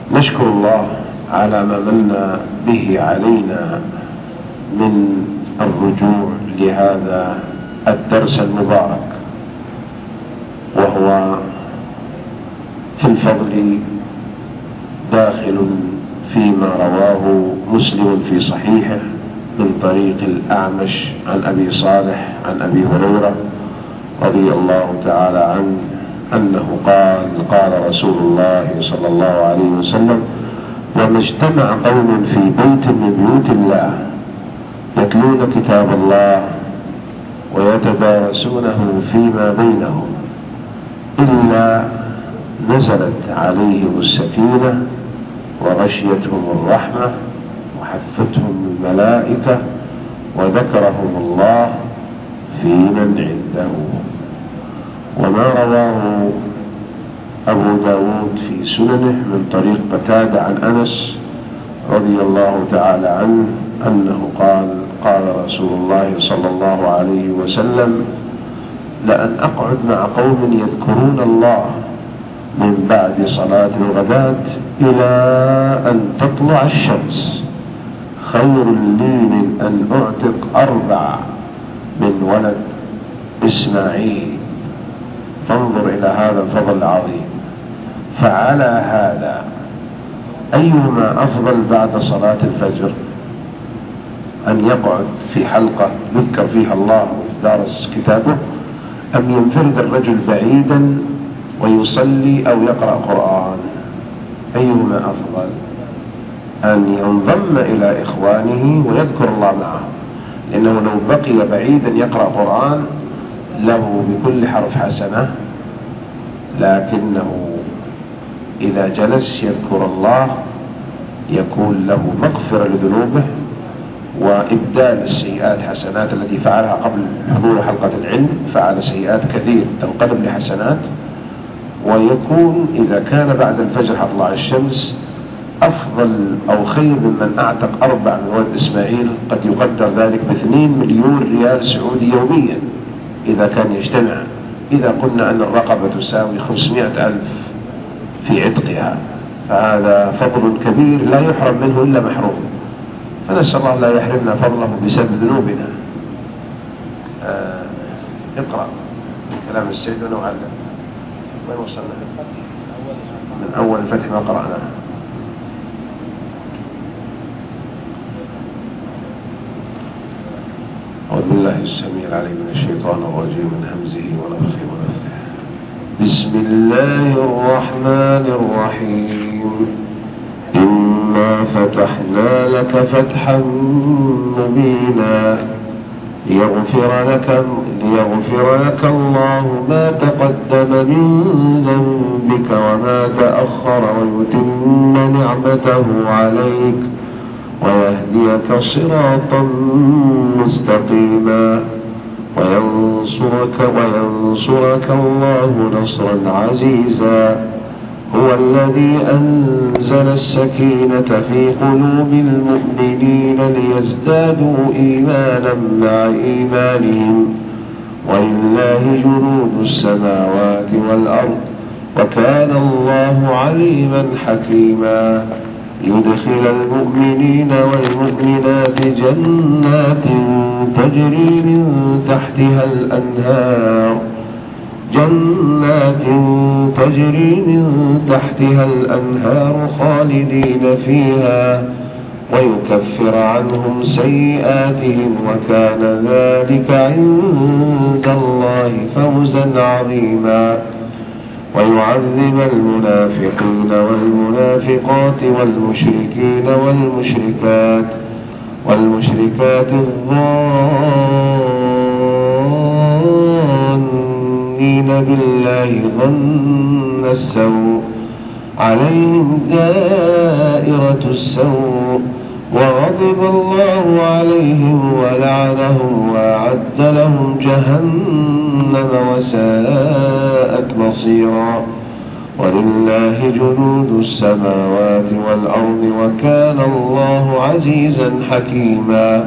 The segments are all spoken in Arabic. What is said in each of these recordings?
نشكر الله على ما من به علينا من الرجوع لهذا الدرس المبارك، وهو في الفضل داخل فيما رواه مسلم في صحيحه من طريق الأعمش عن أبي صالح عن أبي هريرة رضي الله تعالى عنه أنه قال رسول الله صلى الله عليه وسلم: وما اجتمع قوم في بيت من بيوت الله يتلون كتاب الله ويتدارسونه فيما بينهم إلا نزلت عليهم السكينة وغشيتهم الرحمة وحفتهم الملائكة وذكرهم الله في من عنده. وما رواه أبو داود في سننه من طريق قتادة عن أنس رضي الله تعالى عنه أنه قال رسول الله صلى الله عليه وسلم: لأن أقعد مع قوم يذكرون الله من بعد صلاة الغداة إلى أن تطلع الشمس خير لي من أن أعتق 4 من ولد إسماعيل. فانظر إلى هذا الفضل العظيم. فعلى هذا أيهما أفضل بعد صلاة الفجر؟ أن يقعد في حلقة يذكر فيها الله ويدارس كتابه، أم ينفرد الرجل بعيدا ويصلي أو يقرأ قرآن؟ أيهما أفضل؟ أن ينضم إلى إخوانه ويذكر الله معهم، لأنه لو بقي بعيدا يقرأ قرآن له بكل حرف حسنة، لكنه إذا جلس يذكر الله يكون له مغفرة لذنوبه وإبدال السيئات حسنات التي فعلها قبل حضور حلقة العلم، فعل سيئات كثير تنقلب لحسنات. ويكون إذا كان بعد الفجر تطلع الشمس أفضل أو خير ممن أعتق 4 من ولد إسماعيل، قد يقدر ذلك ب2 مليون ريال سعودي يوميا إذا كان يجتمع، إذا قلنا أن الرقبة تساوي 500,000 في عتقها، فهذا فضل كبير لا يحرم منه إلا محروم. فنسأل الله لا يحرمنا فضله بسبب ذنوبنا. اقرأ كلام السيد ونعلم. وين وصلنا؟ من أول الفتح ما قرأناه. أعوذ بالله السميع العليم من الشيطان الرجيم من همزه ونفخه ونفثه. بسم الله الرحمن الرحيم. إنا فتحنا لك فتحا مبينا ليغفر لك الله ما تقدم من ذنبك وما تأخر ويتم نعمته عليك ويهديك صراطا مستقيما وينصرك الله نصرا عزيزا. هو الذي أنزل السكينة في قلوب المؤمنين ليزدادوا إيمانا مع إيمانهم ولله جنود السماوات والأرض وكان الله عليما حكيما. يدخل المؤمنين والمؤمنات جنات تجري من تحتها الأنهار خالدين فيها ويكفر عنهم سيئاتهم وكان ذلك عند الله فوزا عظيما. ويعذب المنافقين والمنافقات والمشركين والمشركات الظانين بالله ظن السوء عليهم دائرة السوء وغضب الله عليهم ولعنهم وأعد لهم جهنم وساءت مصيرا. ولله جنود السماوات والأرض وكان الله عزيزا حكيما.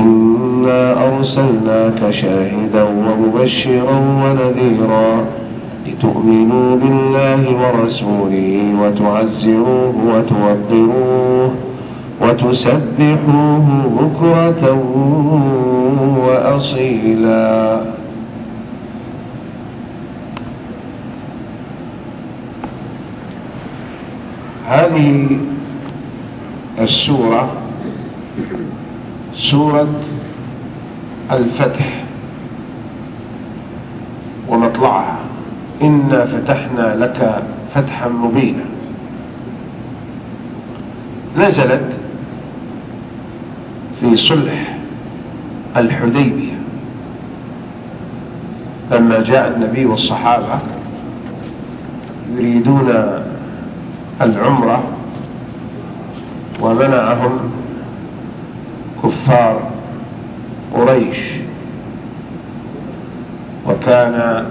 إنا أرسلناك شاهدا ومبشرا ونذيرا لتؤمنوا بالله ورسوله وتعزروه وتوقروه وتسبحوه بكرة وأصيلا. هذه السورة سورة الفتح ومطلعها: إنا فتحنا لك فتحا مبينا. نزلت في صلح الحديبية لما جاء النبي والصحابة يريدون العمرة ومنعهم كفار قريش، وكان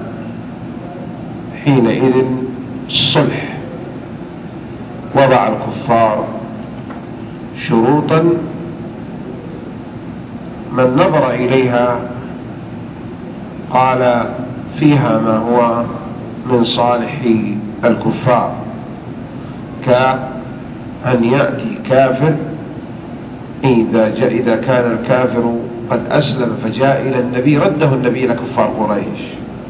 حينئذ الصلح وضع الكفار شروطا من نظر إليها قال فيها ما هو من صالح الكفار، كأن يأتي كافر إذا كان الكافر قد أسلم فجاء إلى النبي رده النبي إلى كفار قريش.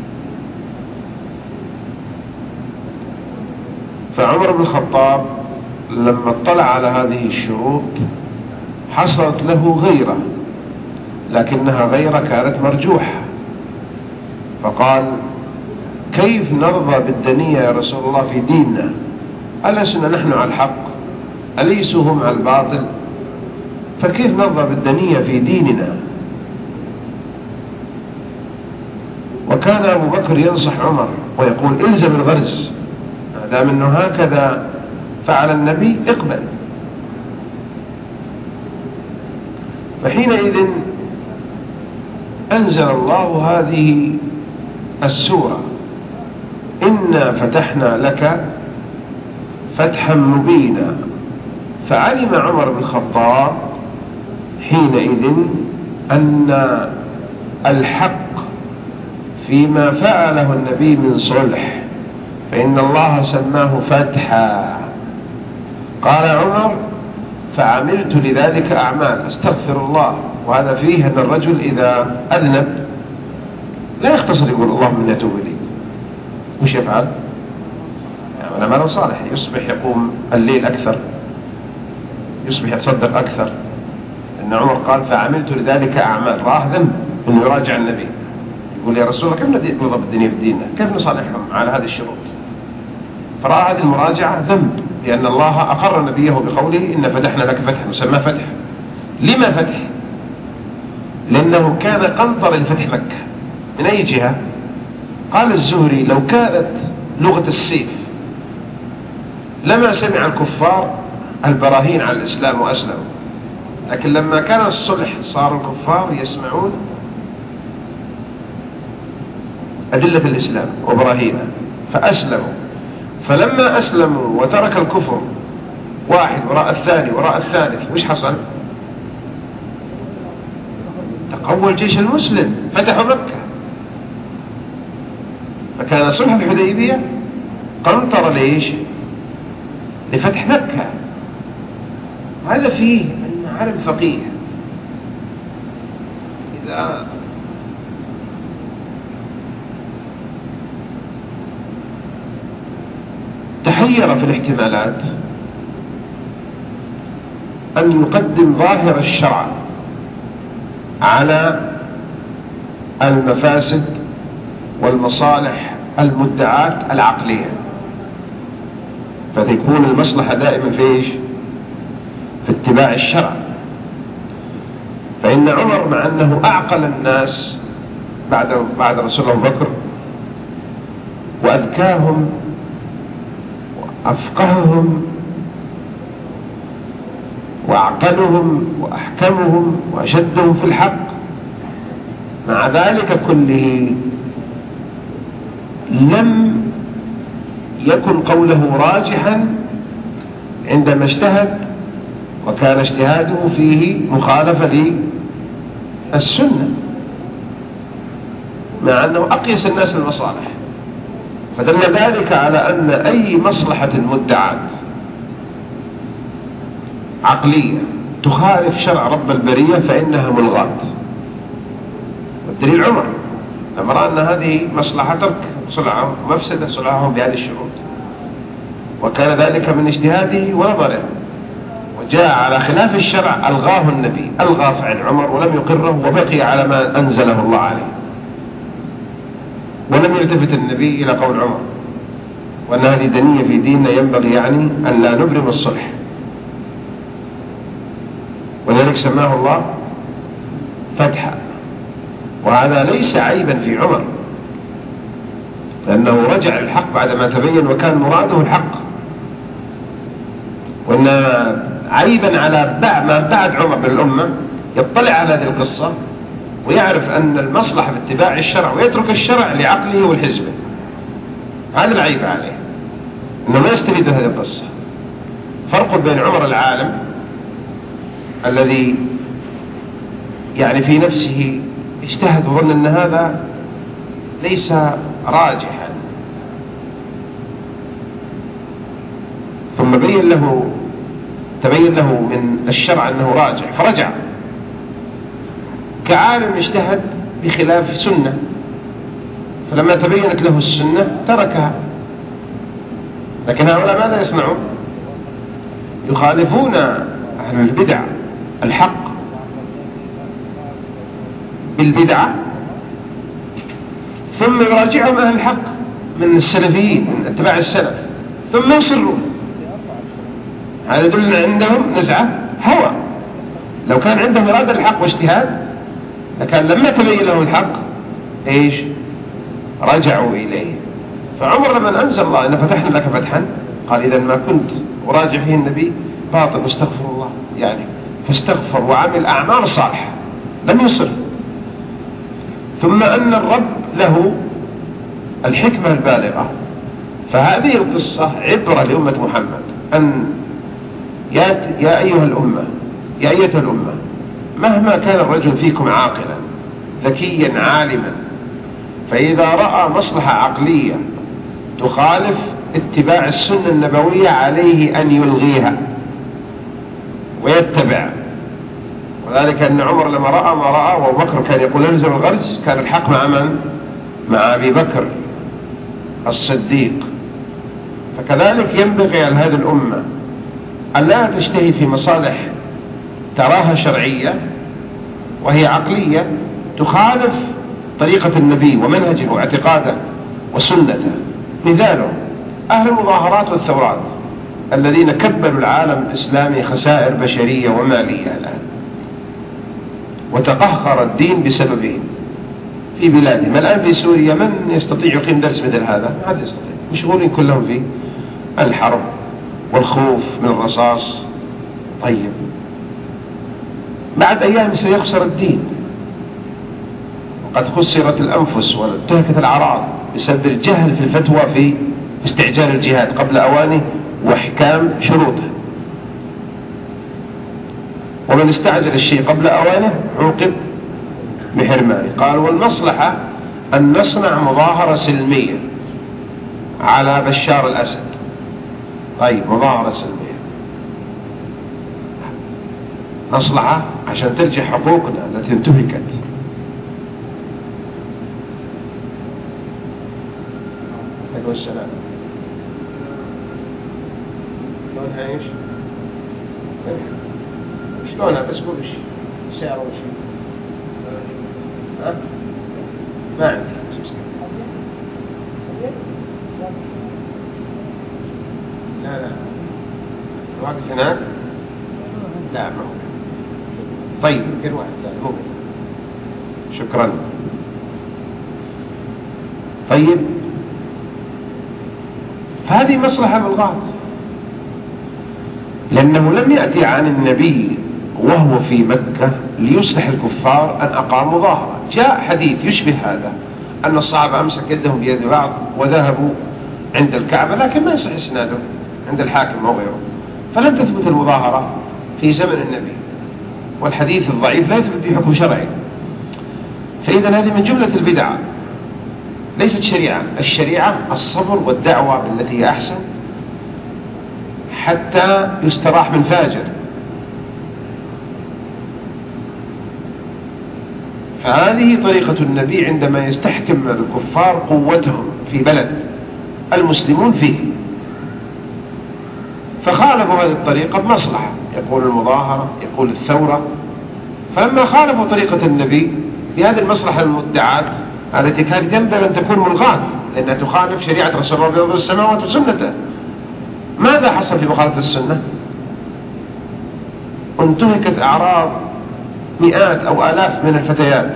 فعمر بن الخطاب لما اطلع على هذه الشروط حصلت له غيرة، لكنها غيرة كانت مرجوحة، فقال: كيف نرضى بالدنية يا رسول الله في ديننا؟ ألسنا نحن على الحق؟ أليسوا هم على الباطل؟ فكيف نرضى بالدنية في ديننا؟ وكان أبو بكر ينصح عمر ويقول: إلزم الغرز، ما دام أنه هكذا فعل النبي اقبل. فحينئذ أنزل الله هذه السورة: إنا فتحنا لك فتحا مبينا. فعلم عمر بن الخطاب حينئذ أن الحق فيما فعله النبي من صلح، فإن الله سماه فتحا. قال عمر: فعملت لذلك أعمال، استغفر الله. وهذا فيه أن الرجل إذا أذنب لا يختصر يقول اللهم إني أتوب إليك، وش يفعل؟ يعمل أعمالا صالحة، يصبح يقوم الليل أكثر، يصبح يتصدق أكثر. إن عمر قال: فعملت لذلك أعمال، راه ذنب إنه يراجع النبي يقول: يا رسول الله كيف نضبط الدنيا في ديننا؟ كيف نصالحهم على هذه الشروط؟ فرأى هذه المراجعة ذنب، لأن الله أقر نبيه بقوله: إن فتحنا لك فتحا، وسماه فتح. لما فتح؟ لأنه كان قنطر لفتح مكة. من أي جهة؟ قال الزهري: لو كانت لغة السيف لما سمع الكفار البراهين على الإسلام وأسلموا، لكن لما كان الصلح صار الكفار يسمعون أدلة الإسلام وبراهينه فأسلموا. فلما أسلموا وترك الكفر واحد وراء الثاني وراء الثالث، وش حصل؟ تقوى الجيش المسلم، فتحوا مكة. فكان صلح الحديبية قنطر ليش؟ لفتح مكة. هذا فيه أن عالم فقيه إذا تحير في الاحتمالات أن يقدم ظاهر الشرع على المفاسد والمصالح المدعاة العقلية، فتكون المصلحة دائما في إيش؟ في اتباع الشرع. فإن عمر مع أنه أعقل الناس بعد رسول الله بكر وأذكاهم وأفقههم وأعقلهم وأحكمهم وأشدهم في الحق، مع ذلك كله لم يكن قوله راجحا عندما اجتهد، وكان اجتهاده فيه مخالفة للسنة، مع أنه أقيس الناس للمصالح. فدل ذلك على أن أي مصلحة مدعاة عقلية تخالف شرع رب البرية فإنها ملغاة. والدليل عمر لما رأى أن هذه مصلحة ترك صلعة ومفسدة صلعهم بهذه الشروط، وكان ذلك من اجتهاده ونظره، وجاء على خلاف الشرع ألغاه النبي، ألغى فعل عمر ولم يقره وبقي على ما أنزله الله عليه، ولم يلتفت النبي إلى قول عمر، وأن هذه دنية في ديننا ينبغي يعني أن لا نبرم الصلح. ولذلك سماه الله فتحا، وهذا ليس عيبا في عمر، لأنه رجع للحق بعدما تبين وكان مراده الحق. وإن عيبا على ما بعد عمر من الأمة يطلع على هذه القصة ويعرف أن المصلحة في اتباع الشرع ويترك الشرع لعقله والحزبه، هذا العيب عليه أنه ما يستفيد هذه القصة. فرق بين عمر العالم الذي يعني في نفسه اجتهد وظن أن هذا ليس راجحا، ثم تبين له من الشرع أنه راجع فرجع، كعالم اجتهد بخلاف سنة فلما تبينت له السنة تركها. لكن هؤلاء ماذا يصنعون؟ يخالفون أهل البدع الحق بالبدعة، ثم يراجعهم أهل الحق من السلفيين من اتباع السلف ثم يصرون. هذا يدل عندهم نزعة هوى. لو كان عندهم إرادة الحق واجتهاد لكان لما تبين لهم الحق إيش؟ رجعوا إليه. فعمر لما أنزل الله إن فتحنا لك فتحا قال إذا ما كنت أراجع فيه النبي باطل واستغفر الله، يعني فاستغفر وعمل أعمال صالحة لم يصر. ثم أن الرب له الحكمة البالغة. فهذه القصة عبرة لأمة محمد أن يا أيها الأمة، يا أيتها الأمة، مهما كان الرجل فيكم عاقلا ذكيا عالما، فإذا رأى مصلحة عقلية تخالف اتباع السنة النبوية عليه أن يلغيها ويتبع. وذلك أن عمر لما رأى ما رأى، وأبو بكر كان يقول نلزم الغرز، كان الحق مع من؟ مع أبي بكر الصديق. فكذلك ينبغي على هذه الأمة أن لا تجتهد في مصالح تراها شرعية وهي عقلية تخالف طريقة النبي ومنهجه واعتقاده وسنته. مثاله أهل المظاهرات والثورات الذين كبلوا العالم الإسلامي خسائر بشرية ومالية الآن، وتقهقر الدين بسببهم في بلادهم. الآن في سوريا من يستطيع يقيم درس مثل هذا؟ ما حد يستطيع، مشغولين كلهم في الحرب والخوف من الرصاص. طيب بعد أيام سيخسر الدين، وقد خسرت الأنفس وانتهكت الأعراض بسبب الجهل في الفتوى في استعجال الجهاد قبل أوانه وإحكام شروطه. ومن استعجل الشيء قبل أوانه عوقب بحرمانه. قال والمصلحة أن نصنع مظاهرة سلمية على بشار الأسد. طيب مظاهرة سلمية مصلحة عشان ترجع حقوقنا التي انتهكت. عليكم السلام. شلونها ايش؟ شلونها بس قول شيء سعر ولا شيء؟ ها؟ ما عندي. لا واقف هناك؟ لا ما هو. طيب يمكن واحد ثاني مو. شكرا. طيب هذه مصلحة ملغاة، لأنه لم يأتي عن النبي وهو في مكة ليصلح الكفار أن أقام مظاهرة. جاء حديث يشبه هذا أن الصحابة أمسك يدهم بيد بعض وذهبوا عند الكعبة، لكن ما يصح إسناده عند الحاكم أو غيره، فلم تثبت المظاهرة في زمن النبي، والحديث الضعيف لا يثبت به حكم شرعي. فإذا هذه من جملة البدع ليست شريعة. الشريعة الصبر والدعوة بالتي هي أحسن حتى يستراح من فاجر. فهذه طريقة النبي عندما يستحكم الكفار قوتهم في بلد المسلمون فيه، فخالفوا هذه الطريقة بمصلحة، يقول المظاهرة، يقول الثورة. فلما خالفوا طريقة النبي في هذه المصلحة المدعاة التي كانت ينبغي أن تكون ملغاة لأنها تخالف شريعة رسول الله رب السماوات وسنته، ماذا حصل في مخالفة السنة؟ انتهكت أعراض مئات أو آلاف من الفتيات،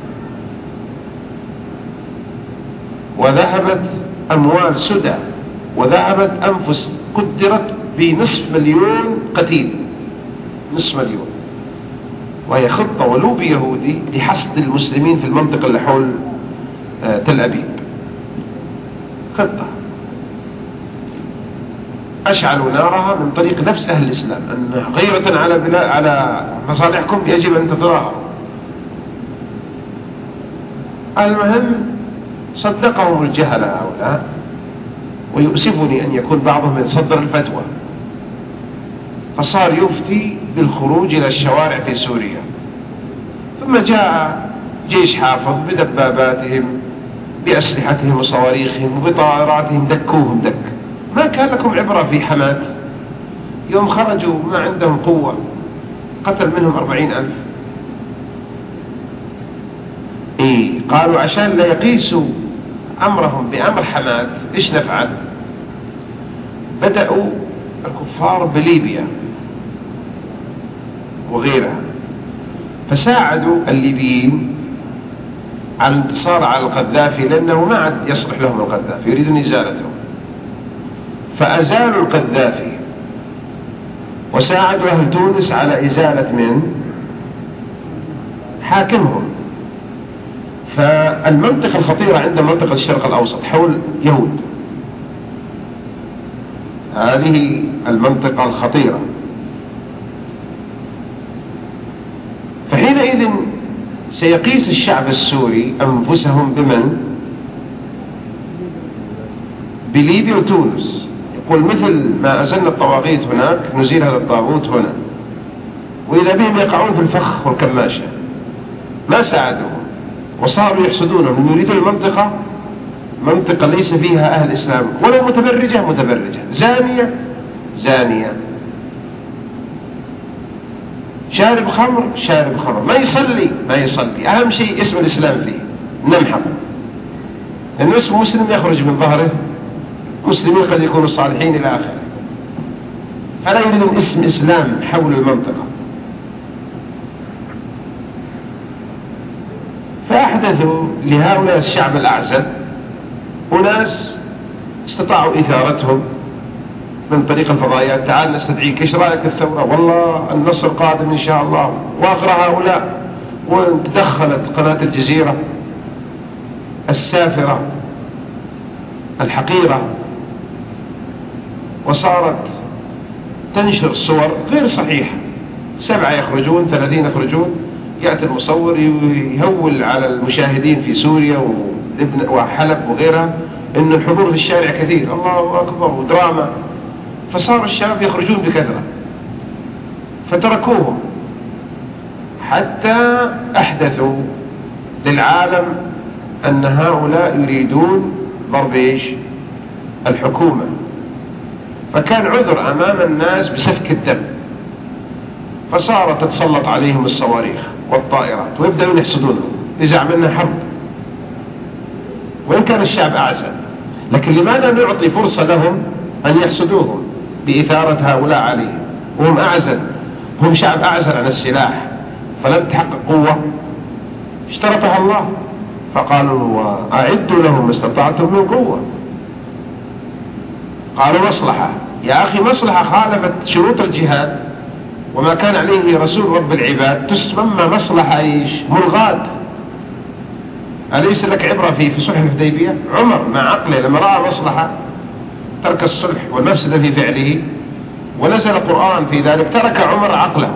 وذهبت أموال سدى، وذهبت أنفس قدرت ب500,000 قتيل، 500,000، وهي خطة ولوبي يهودي لحصد المسلمين في المنطقة اللي حول تل أبيب. خطة أشعلوا نارها من طريق نفس أهل الإسلام، أن غيرة على مصالحكم يجب أن تتظاهروا. المهم صدقهم الجهل هؤلاء، ويؤسفني أن يكون بعضهم يتصدر الفتوى، فصار يفتي بالخروج إلى الشوارع في سوريا. ثم جاء جيش حافظ بدباباتهم بأسلحتهم وصواريخهم وبطائراتهم دكوهم دك. ما كان لكم عبرة في حماة يوم خرجوا ما عندهم قوة، قتل منهم 40,000. قالوا عشان لا يقيسوا أمرهم بأمر حماة إيش نفعل؟ بدأوا الكفار بليبيا وغيرها، فساعدوا الليبيين على الانتصار على القذافي، لأنه ما عاد يصلح لهم القذافي، يريدون إزالته، فأزالوا القذافي، وساعدوا أهل تونس على إزالة من حاكمهم. فالمنطقة الخطيرة عند منطقة الشرق الأوسط حول يهود، هذه المنطقة الخطيرة. فحينئذ سيقيس الشعب السوري أنفسهم بمن؟ بليبيا وتونس. يقول مثل ما أزلنا الطواغيت هناك نزيل هذا الطاغوت هنا، وإذا بهم يقعون في الفخ والكماشة. ما ساعدوهم وصاروا يحسدونهم، يريدون المنطقة منطقة ليس فيها أهل الإسلام، ولا متبرجة متبرجة، زانية زانية، شارب خمر شارب خمر، ما يصلي ما يصلي، أهم شيء اسم الإسلام فيه نمحق، لأنه اسم مسلم يخرج من ظهره مسلمين قد يكونوا صالحين إلى آخره، فلا يريدون اسم إسلام حول المنطقة. فأحدثوا لهؤلاء الشعب الأعزل وناس استطاعوا إثارتهم من طريق الفضائيات، تعال نستدعيك، ايش رأيك في الثورة؟ والله النصر قادم إن شاء الله. وأغرى هؤلاء، وتدخلت قناة الجزيرة السافرة الحقيرة وصارت تنشر صور غير صحيحة، 7 يخرجون 30 يخرجون، يأتي المصور يهول على المشاهدين في سوريا وحلب وغيرها إن الحضور في الشارع كثير، الله أكبر، ودراما. فصار الشباب يخرجون بكثرة، فتركوهم حتى أحدثوا للعالم أن هؤلاء يريدون ضرب إيش؟ الحكومة. فكان عذر أمام الناس بسفك الدم، فصارت تتسلط عليهم الصواريخ والطائرات ويبدأون يحسدونهم، إذا عملنا حرب. وإن كان الشعب أعزل، لكن لماذا نعطي فرصة لهم أن يحسدوهم بإثارة هؤلاء عليهم وهم أعزل؟ هم شعب أعزل عن السلاح، فلم تحقق قوة اشترطها الله، فقالوا وأعدوا لهم ما استطعتم من قوة. قالوا مصلحة، يا أخي مصلحة خالفت شروط الجهاد وما كان عليه رسول رب العباد تسمى مصلحة إيش؟ ملغاة. أليس لك عبرة في صلح الحديبية؟ عمر مع عقله لما رأى مصلحة ترك الصلح والمفسدة في فعله، ونزل القرآن في ذلك، ترك عمر عقله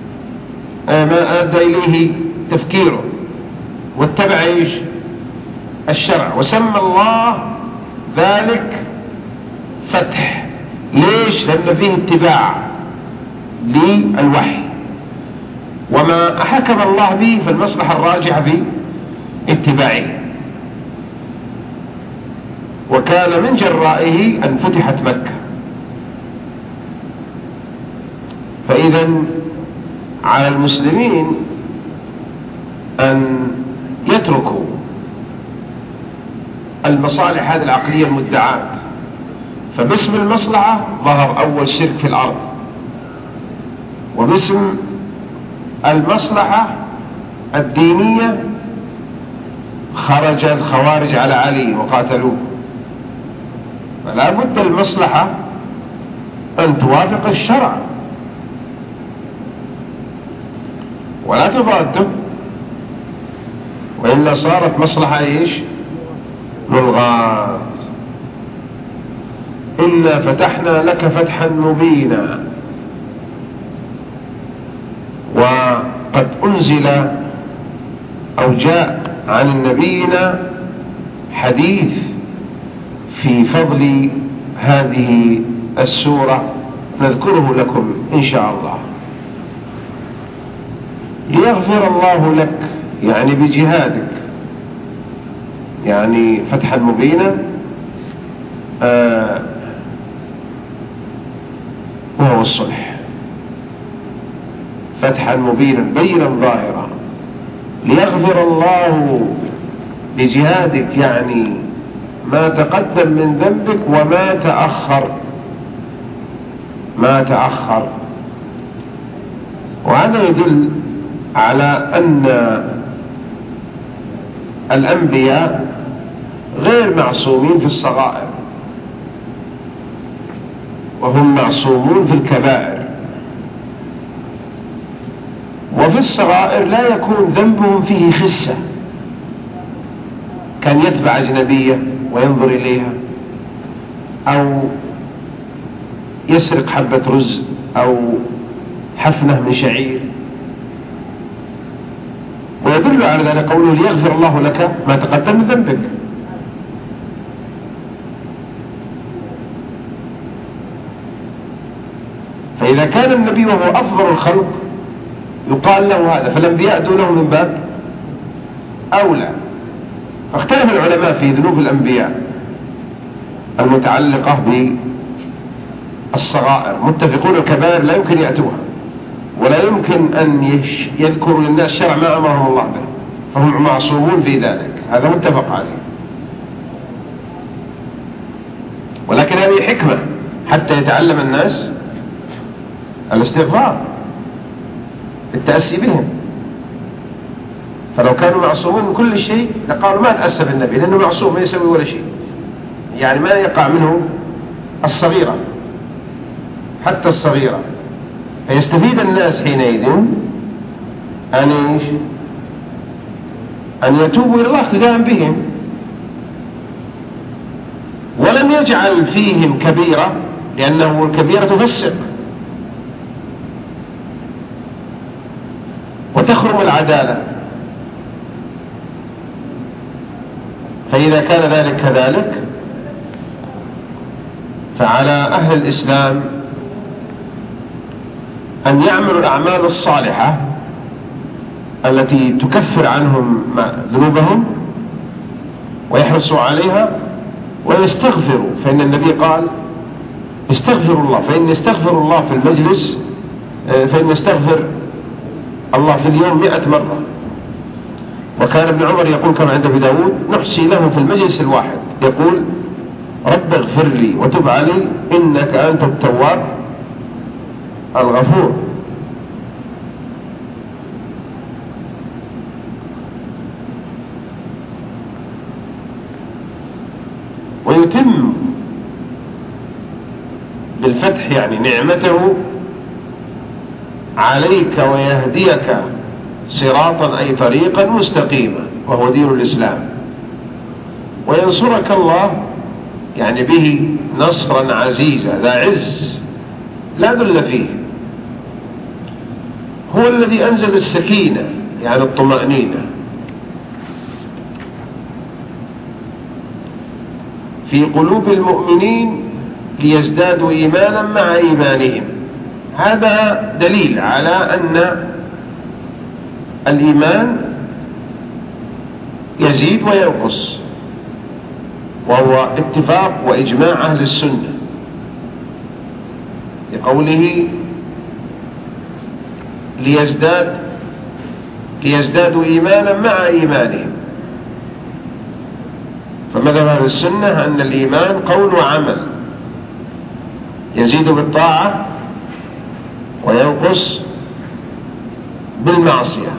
ما أدى إليه تفكيره، واتبع إيش؟ الشرع، وسمى الله ذلك فتح. ليش؟ لأن فيه اتباع للوحي، وما حكم الله به فالمصلحة الراجحة في اتباعه. وكان من جرائه أن فتحت مكة. فإذا على المسلمين أن يتركوا المصالح هذه العقلية المدعاة. فباسم المصلحة ظهر أول شرك في الأرض، وباسم المصلحة الدينية خرج الخوارج على علي وقاتلوه. فلا بد المصلحة أن توافق الشرع ولا تضاده، وإلا صارت مصلحة إيش؟ ملغاة. إنا فتحنا لك فتحا مبينا. وقد أنزل أو جاء عن نبينا حديث في فضل هذه السورة نذكره لكم إن شاء الله. ليغفر الله لك يعني بجهادك، يعني فتحا مبينا وهو الصلح، فتحا مبينا بينا ظاهرا. ليغفر الله بجهادك يعني ما تقدم من ذنبك وما تأخر، ما تأخر. وهذا يدل على أن الأنبياء غير معصومين في الصغائر، وهم معصومون في الكبائر. وفي الصغائر لا يكون ذنبهم فيه خسة، كان يتبع أجنبية وينظر إليها، أو يسرق حبة رز أو حفنة من شعير. ويدل على ذلك قوله ليغفر الله لك ما تقدم من ذنبك. فإذا كان النبي وهو أفضل الخلق يقال له هذا، فالأنبياء دونه من باب أولى. فاختلف العلماء في ذنوب الأنبياء المتعلقة بالصغائر. متفقون الكبائر لا يمكن يأتوها، ولا يمكن أن يذكروا للناس شرع ما أمرهم الله به، فهم معصومون في ذلك، هذا متفق عليه. ولكن هذه حكمة حتى يتعلم الناس الاستغفار، التأسي بهم. فلو كانوا معصومون من كل شيء لقالوا ما تأسى بالنبي، لأنه معصوم ما يسوي ولا شيء، يعني ما يقع منه الصغيرة حتى الصغيرة. فيستفيد الناس حينئذ أن يتوبوا إلى الله اقتداء بهم، ولم يجعل فيهم كبيرة، لأنه الكبيرة تفسق وتخرم العدالة. فإذا كان ذلك كذلك فعلى أهل الإسلام أن يعملوا الأعمال الصالحة التي تكفر عنهم ذنوبهم ويحرصوا عليها ويستغفروا. فإن النبي قال استغفروا الله، فإن استغفر الله في المجلس، فإن استغفر الله في اليوم 100 مرة. وكان ابن عمر يقول كما عند أبي داود نحصي له في المجلس الواحد يقول رب اغفر لي وتب علي إنك أنت التواب الغفور. ويتم بالفتح يعني نعمته عليك ويهديك صراطا أي طريقا مستقيما وهو دين الإسلام، وينصرك الله يعني به نصرا عزيزا ذا عز لا ذل فيه. هو الذي أنزل السكينة يعني الطمأنينة في قلوب المؤمنين ليزدادوا إيمانا مع إيمانهم. هذا دليل على أن الإيمان يزيد وينقص، وهو اتفاق وإجماع أهل السنة لقوله ليزدادوا إيمانا مع إيمانهم. فمذهب أهل السنة أن الإيمان قول وعمل، يزيد بالطاعة وينقص بالمعصية.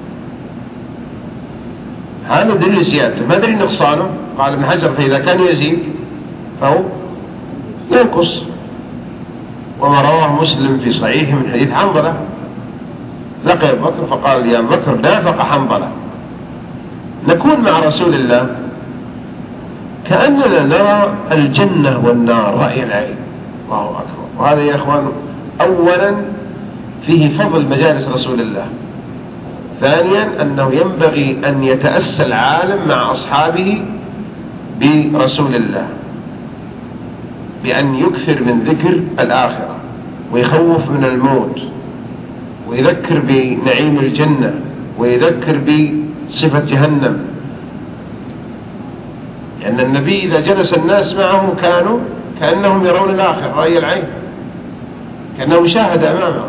هذا دليل زيادته، ما دليل نقصانه. قال ابن حجر فإذا كان يزيد فهو ينقص. وما رواه مسلم في صحيحه من حديث حنظلة لقي أبو بكر فقال يا أبو بكر نافق حنظلة. نكون مع رسول الله كأننا نرى الجنة والنار رأي العين. الله أكبر. وهذا يا إخوان أولا فيه فضل مجالس رسول الله، ثانيا أنه ينبغي أن يتأسى العالم مع أصحابه برسول الله بأن يكثر من ذكر الآخرة ويخوف من الموت ويذكر بنعيم الجنة ويذكر بصفة جهنم. لأن النبي إذا جلس الناس معه كأنهم يرون الآخرة رأي العين، كأنه شاهد أمامهم.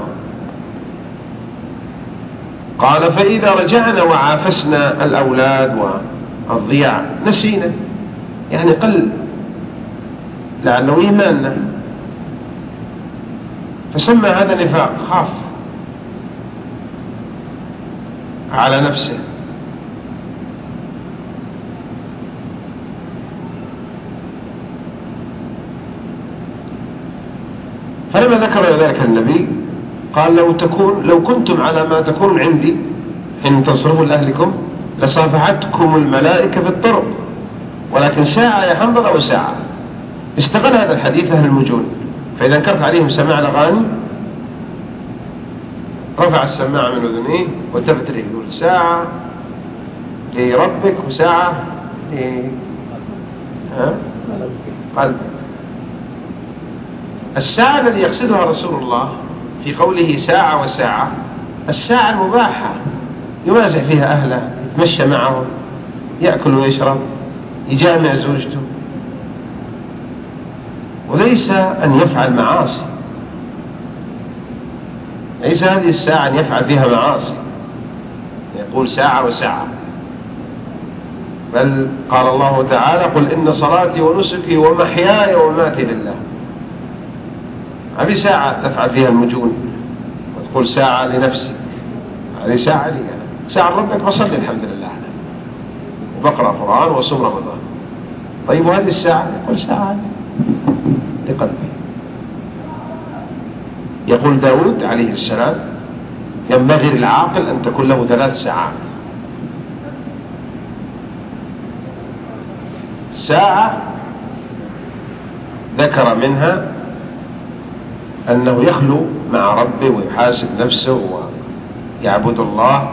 قال فإذا رجعنا وعافسنا الأولاد والضياع نسينا، يعني قل لعله إيماننا، فسمى هذا نفاق، خاف على نفسه. فلما ذكر ذلك النبي قال لو كنتم على ما تكون عندي حين تصرفوا لأهلكم لصافحتكم الملائكة في الطرق، ولكن ساعة يا حنظلة وساعة. استغل هذا الحديث أهل المجون، فإذا انكرت عليهم سماع الأغاني رفع السماعة من أذنيه والتفت إليه يقول ساعة لربك وساعة قلبك. الساعة الذي يقصدها رسول الله في قوله ساعة وساعة الساعة المباحة يوازع فيها أهله، يتمشى معهم، يأكل ويشرب، يجامع زوجته، وليس أن يفعل معاصي. ليس هذه الساعة أن يفعل فيها معاصي، يقول ساعة وساعة. بل قال الله تعالى قل إن صلاتي ونسكي ومحياي ومماتي لله. هذه ساعة تفعل فيها المجون وتقول ساعة لنفسك، هذه ساعة لي أنا، ساعة ربك بصلي الحمد لله وبقرأ قرآن وصوم رمضان. طيب وهذه الساعة يقول ساعة لقلبي. يقول داود عليه السلام ينبغي للعاقل أن تكون له 3 ساعات. ساعة ذكر منها أنه يخلو مع ربه ويحاسب نفسه ويعبد الله،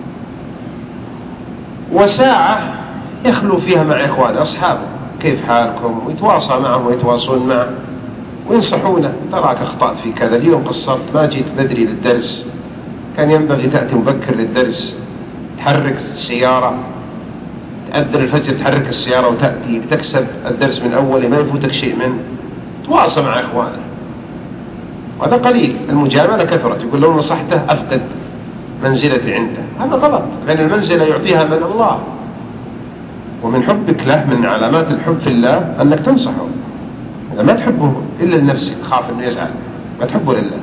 وساعة يخلو فيها مع إخوانه أصحابه كيف حالكم، ويتواصى معهم ويتواصلون معه وينصحونه تراك أخطأت في كذا، اليوم قصرت ما جيت بدري للدرس، كان ينبغي تأتي مبكر للدرس، تحرك السيارة، تأذن الفجر تحرك السيارة وتأتي تكسب الدرس من أوله ما يفوتك شيء منه، تواصى مع إخوانه. وهذا قليل. المجاملة كثرت، يقول لو نصحته أفقد منزلتي عنده، هذا غلط، لأن المنزلة يعطيها من الله، ومن حبك له من علامات الحب في الله أنك تنصحه. إذا ما تحبه إلا لنفسك خاف أنه يزعل، ما تحبه لله.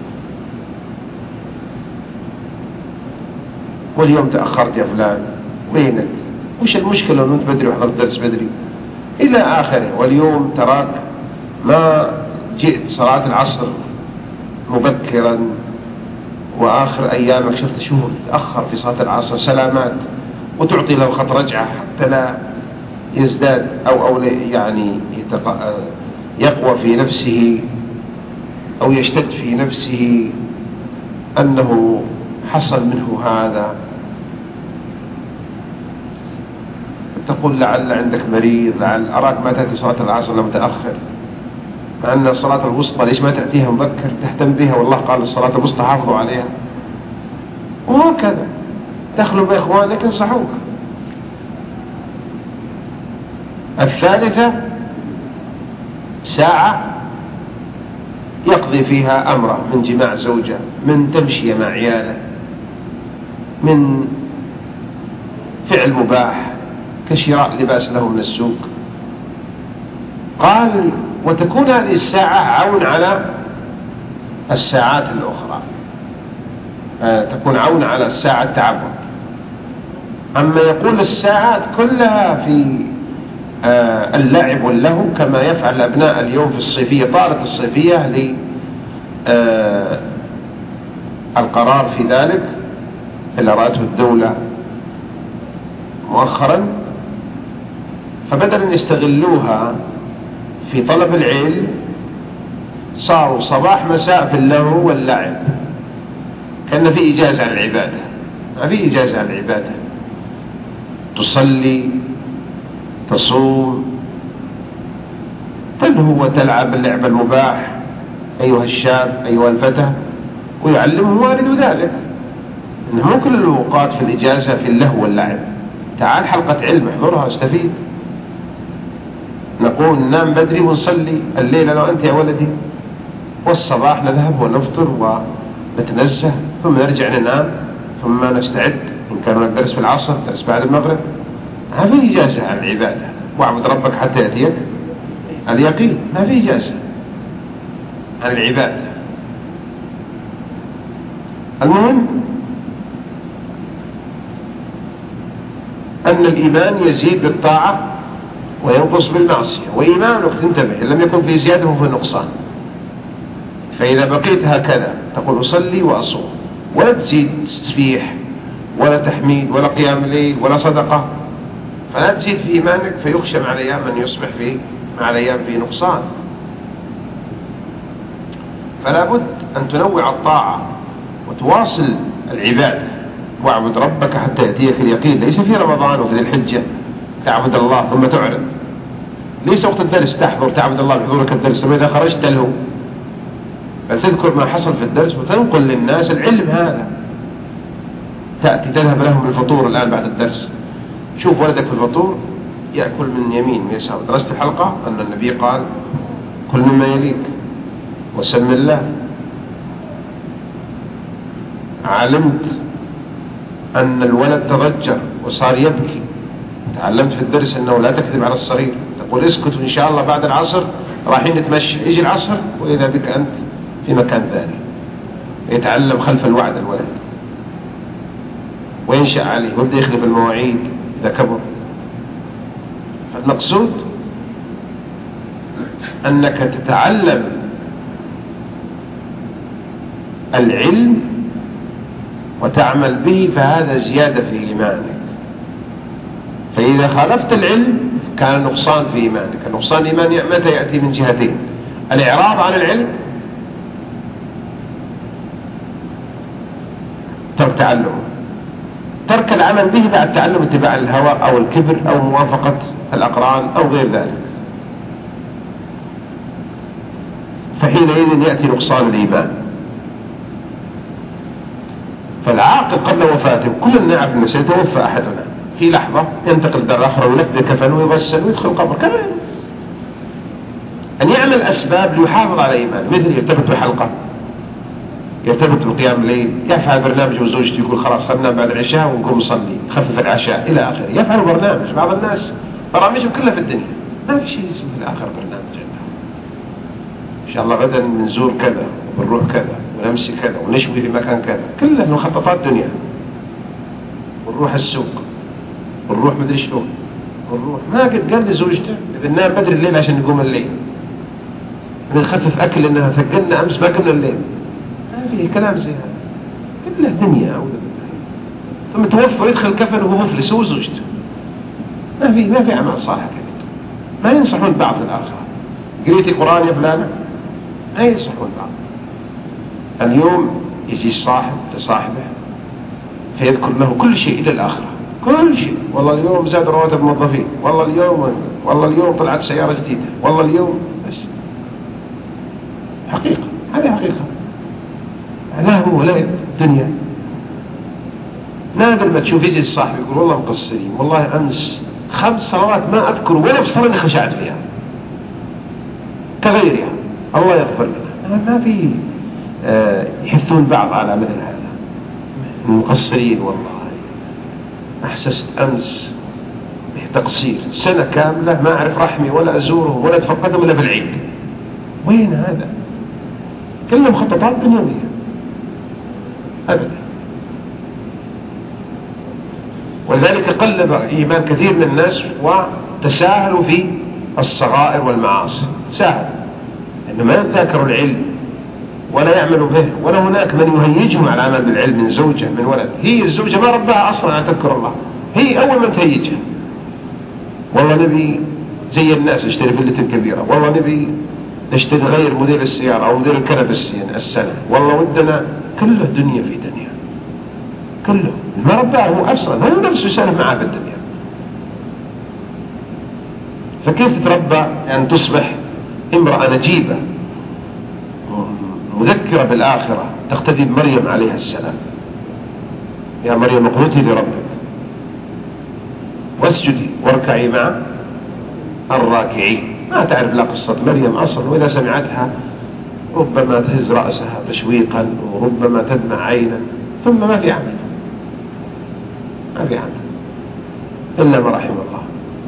واليوم تأخرت يا فلان وينك، وش المشكلة لو أنت بدري وحضرت درس بدري إلى آخره، واليوم تراك ما جئت صلاة العصر مبكرا وآخر أيامك شفت شوفك تأخر في صلاة العصر، سلامات، وتعطي له خط رجعة حتى لا يزداد أو يعني يقوى في نفسه أو يشتد في نفسه أنه حصل منه هذا. تقول لعل عندك مريض، لعل أراك ما تأتي صلاة العصر إلا متأخر، مع أن الصلاة الوسطى ليش ما تأتيها مبكر تهتم بها، والله قال الصلاة الوسطى حافظوا عليها. وهكذا دخلوا بإخوانك ينصحوك. الثالثة ساعة يقضي فيها أمره من جماع زوجة، من تمشية مع عياله، من فعل مباح كشراء لباس له من السوق. قال وتكون هذه الساعة عون على الساعات الأخرى، تكون عون على الساعة التعبد. أما يقول الساعات كلها في اللعب واللهو كما يفعل الأبناء اليوم في الصيفية، طارت الصيفية للقرار في ذلك اللي رأته الدولة مؤخرا، فبدل أن يستغلوها في طلب العلم صاروا صباح مساء في اللهو واللعب، كأن في إجازة عن العبادة. ما في إجازة عن العبادة. تصلي، تصوم، تلهو وتلعب اللعب المباح أيها الشاب أيها الفتى، ويعلمه والد ذلك إنه مو كل الأوقات في الإجازة في اللهو واللعب. تعال حلقة علم احضرها استفيد. نقول ننام بدري ونصلي الليلة لو أنت يا ولدي، والصباح نذهب ونفطر ونتنزه ثم نرجع ننام ثم نستعد إن كان هناك درس في العصر، درس بعد المغرب. ما في إجازة عن العبادة. واعبد ربك حتى يأتيك اليقين. ما في إجازة عن العبادة. المهم أن الإيمان يزيد بالطاعة وينقص بالمعصية، وإيمانك تنتبه إن لم يكن في زيادة فهو في نقصان. فإذا بقيت هكذا تقول أصلي وأصوم ولا تزيد تسبيح ولا تحميد ولا قيام الليل ولا صدقة، فلا تزيد في إيمانك، فيخشى مع الأيام أن يصبح مع الأيام في نقصان. فلا بد أن تنوع الطاعة وتواصل العبادة. واعبد ربك حتى يأتيك اليقين. ليس في رمضان وفي الحجة تعبد الله ثم تعرض، ليس وقت الدرس تحضر تعبد الله بحضورك الدرس ثم إذا خرجت تلهو، بل تذكر ما حصل في الدرس وتنقل للناس العلم هذا. تأتي تذهب لهم بالفطور الآن بعد الدرس، شوف ولدك في الفطور يأكل من يمين من يسار. درست الحلقة أن النبي قال كل مما يليك وسم الله. علمت أن الولد تضجر وصار يبكي، تعلمت في الدرس أنه لا تكذب على الصغير، تقول اسكت وإن شاء الله بعد العصر رايحين نتمشى، يجي العصر وإذا بك أنت في مكان ثاني. يتعلم خلف الوعد الولد وينشأ عليه ويبدأ يخلف المواعيد إذا كبر. فالمقصود أنك تتعلم العلم وتعمل به، فهذا زيادة في إيمانك. فإذا خالفت العلم كان نقصان في إيمانك. النقصان الإيمان متى يأتي؟ من جهتين: الإعراض عن العلم، ترك تعلمه، ترك العمل به بعد تعلم، اتباع الهوى أو الكبر أو موافقة الأقران أو غير ذلك. فحينئذ يأتي نقصان الإيمان. فالعاقل قبل وفاته كلنا نعرف أنه سيتوفى أحدنا في لحظة، ينتقل دار أخرى ويلبس كفنه ويغسل ويدخل قبر كمان. أن يعمل أسباب ليحافظ على إيمان، مثل يرتبط بحلقة، يرتبط بقيام الليل، يفعل برنامج وزوجته يقول خلاص خلنا بعد العشاء ونقوم نصلي، خفف العشاء إلى آخره. يفعل برنامج. بعض الناس برامجهم كلها في الدنيا، ما في شيء اسمه في الآخر برنامج عندهم. إن شاء الله غدا نزور كذا ونروح كذا ونمشي كذا ونشوي في مكان كذا، كلها مخططات دنيا. ونروح السوق ونروح مدري شلون ونروح. ما قد قال لزوجته ننام بدري الليل عشان نقوم الليل، نخفف أكل لأنها ثقلنا أمس ما قمنا الليل. ما في كلام زي هذا، كله دنيا. ثم توفى ويدخل كفن وهو مفلس هو زوجته. ما في أعمال صالحة كذا. ما ينصحون بعض الآخر. قريتي قرآن يا فلانة؟ ما ينصحون بعض. اليوم يجي صاحب لصاحبه فيذكر له كل شيء إلى الآخرة، كل شيء. والله اليوم زاد رواتب الموظفين، والله اليوم طلعت سيارة جديدة، والله اليوم بس. حقيقة، هذه حقيقة. لا هو لا الدنيا. نادر ما تشوف يجي الصاحب يقول والله مقصرين، والله أمس 5 صلوات ما أذكر ولا بصلاة اللي خشعت فيها كغيرها، الله يغفر لنا. ما في يحثون بعض على مثل هذا. مقصرين والله. أحسست أمس تقصير، سنة كاملة ما أعرف رحمي ولا أزورهم ولا أتفقدهم إلا بالعيد. وين هذا؟ كلها مخططات دنيوية أبدا. ولذلك قلب إيمان كثير من الناس وتساهلوا في الصغائر والمعاصي. سهل إنه ما يذاكروا العلم ولا يعملوا به، ولا هناك من يهيجهم على العمل بالعلم من زوجة من ولد. هي الزوجة ما ربها أصلا على تذكر الله، هي أول من تهيجها. والله نبي زي الناس نشتري فيلة كبيرة، والله نبي نشتري غير موديل السيارة أو موديل الكنبة السنة، والله ودنا. كله دنيا في دنيا، كله ما رباه هو أصلا، ما يقدر يسالف معاه بالدنيا. فكيف تتربى أن تصبح امرأة نجيبة مذكرة بالآخرة تقتدي بمريم عليها السلام؟ يا مريم اقنتي لربك واسجدي واركعي مع الراكعين. ما تعرف لا قصة مريم أصلا، وإذا سمعتها ربما تهز رأسها تشويقا وربما تدمع عينا، ثم ما في عمل، ما في عمل إلا ما رحم الله.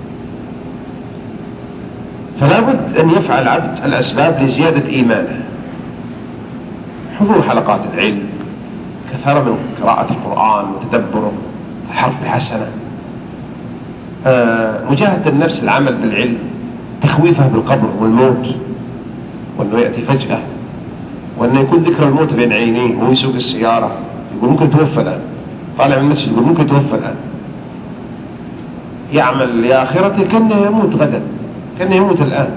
فلا بد أن يفعل العبد الأسباب لزيادة إيمانه: حضور حلقات العلم، كثرة من قراءة القرآن وتدبره، حرف بحسنة، مجاهدة النفس، العمل بالعلم، تخويفها بالقبر والموت، وأنه يأتي فجأة، وأنه يكون ذكر الموت بين عينيه وهو يسوق السيارة، يقول ممكن توفى الآن، طالع من المسجد يقول ممكن توفى الآن. يعمل لآخرته كأنه يموت غدا، كأنه يموت الآن،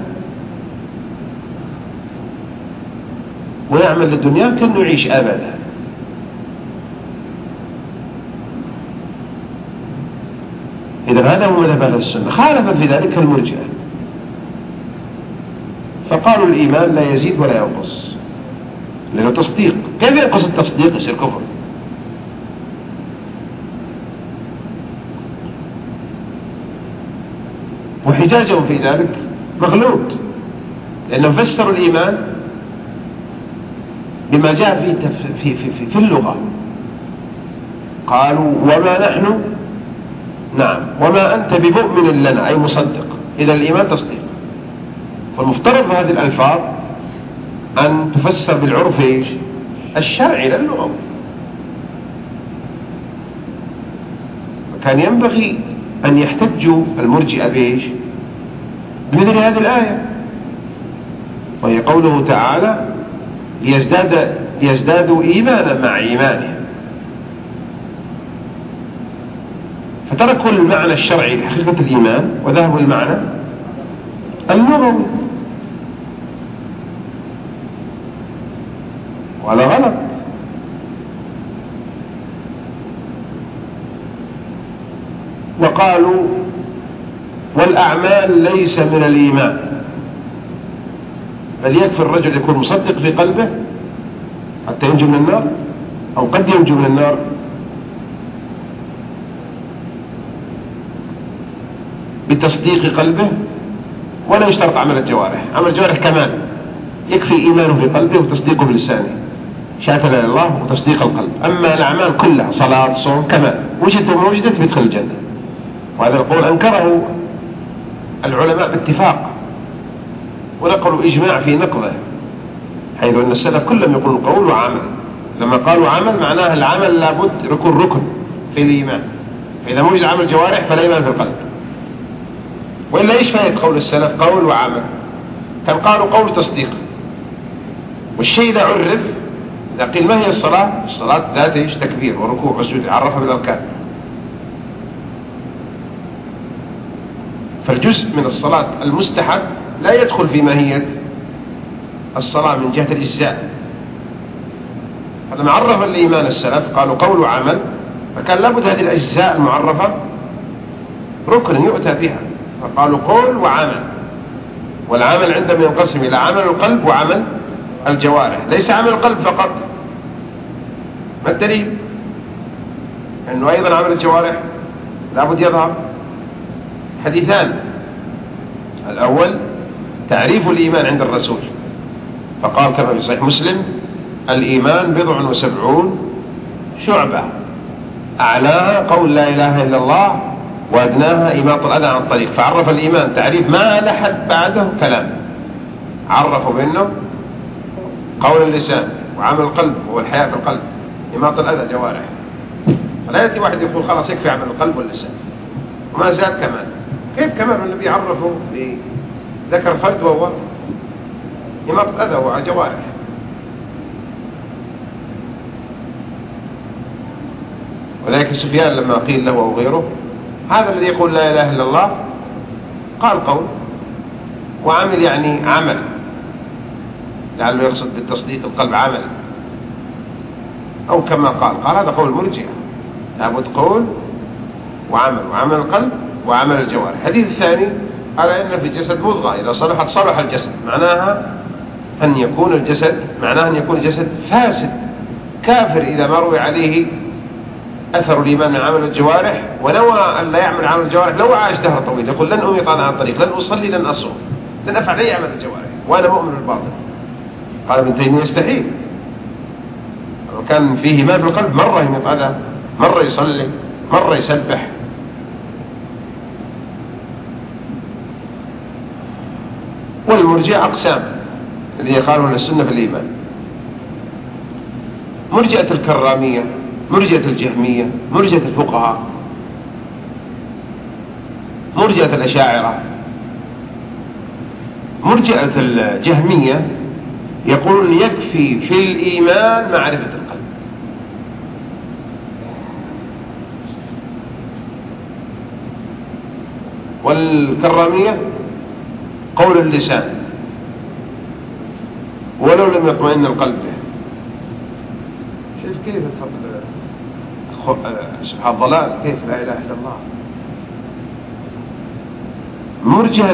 ويعمل للدنيا كأنه يعيش أبدا. إذا هذا هو مذهب أهل السنة. خالف في ذلك المرجئة، فقالوا الإيمان لا يزيد ولا ينقص، لأنه تصديق. كيف ينقص التصديق؟ يصير كفر. وحجاجهم في ذلك مغلوط، لأنهم فسروا الإيمان بما جاء في اللغة. قالوا وما نحن، نعم، وما أنت بمؤمن لنا، أي مصدق. إذا الإيمان تصديق. فالمفترض في هذه الألفاظ أن تفسر بالعرف إيش؟ الشرعي لا اللغوي. كان ينبغي أن يحتجوا المرجئة بإيش؟ بمثل هذه الآية، وهي قوله تعالى ليزدادوا إيمانا مع إيمانهم. فتركوا المعنى الشرعي لحقيقة الإيمان وذهبوا المعنى اللغوي، ولا غلط. وقالوا والأعمال ليس من الإيمان، بل يكفي الرجل يكون مصدق في قلبه حتى ينجو من النار، أو قد ينجو من النار بتصديق قلبه، ولا يشترط عمل الجوارح. عمل الجوارح كمان يكفي إيمانه في قلبه وتصديقه بلسانه، شهادة لا إله إلا الله وتصديق القلب. أما الأعمال كلها صلاة صوم كمان وجدت وما وجدت بيدخل الجنة. وهذا القول أنكره العلماء باتفاق، ونقلوا إجماع في نقضه، حيث أن السلف كلهم يقولوا قول وعمل. لما قالوا عمل معناه العمل لابد يكون ركن في الإيمان، فإذا موجد عمل جوارح فلا إيمان في القلب. وإلا إيش فائدة قول السلف قول وعمل؟ كان قالوا قول تصديق. والشيء إذا عرف، إذا قيل ما هي الصلاة؟ الصلاة ذات إيش؟ تكبير وركوع وسجود، عرفها بالأركان. فالجزء من الصلاة المستحب لا يدخل في ماهية الصلاة من جهة الإجزاء. فلما عرف الإيمان السلف قالوا قول وعمل، فكان لابد هذه الأجزاء المعرفة ركن يؤتى بها. فقالوا قول وعمل، والعمل عندما ينقسم إلى عمل القلب وعمل الجوارح، ليس عمل القلب فقط. ما الدليل؟ أنه أيضا عمل الجوارح لابد يظهر. حديثان: الأول تعريف الإيمان عند الرسول، فقال كما في صحيح مسلم: الإيمان 70 شعبة، أعلاها قول لا إله إلا الله، وأدناها إماطة الأذى عن الطريق. فعرف الإيمان تعريف ما لحد بعده كلام، عرفوا بأنه قول اللسان وعمل القلب والحياة في القلب، إماطة الأذى جوارح. فلا يأتي واحد يقول خلاص يكفي عمل القلب واللسان وما زاد كمان. كيف كمان النبي عرفه بذكر فرد وهو إماطة الأذى وجوارح؟ ولكن سفيان لما قيل له أو غيره هذا الذي يقول لا إله إلا الله قال قول وعمل، يعني عمل، لعله يقصد بالتصديق القلب عمل، أو كما قال هذا قول مرجئة، لابد قول وعمل، وعمل القلب وعمل الجوارح. الحديث الثاني قال إن في الجسد مضغة إذا صلحت صلح الجسد، معناها أن يكون الجسد فاسد كافر إذا ما روي عليه أثر الإيمان من عمل الجوارح، ونوى أن لا يعمل عمل الجوارح لو عاش دهر طويل، يقول لن أميط عن الطريق، لن أصلي، لن أصوم، لن أفعل أي عمل الجوارح وأنا مؤمن بالباطل. قال ابن تيمية يستحيل، وكان فيه إيمان بالقلب مرة يميط هذا، مرة يصلي، مرة يسبح. والمرجئة أقسام الذي يقالون السنة في الإيمان: مرجئة الكرامية، مرجئة الجهمية، مرجئة الفقهاء، مرجئة الأشاعرة. مرجئة الجهمية يقولون يكفي في الإيمان معرفة القلب، والكرامية قول اللسان ولو لم يطمئن القلب به. شوف كيف سبحان الضلال، كيف لا إله إلا الله. مرجئة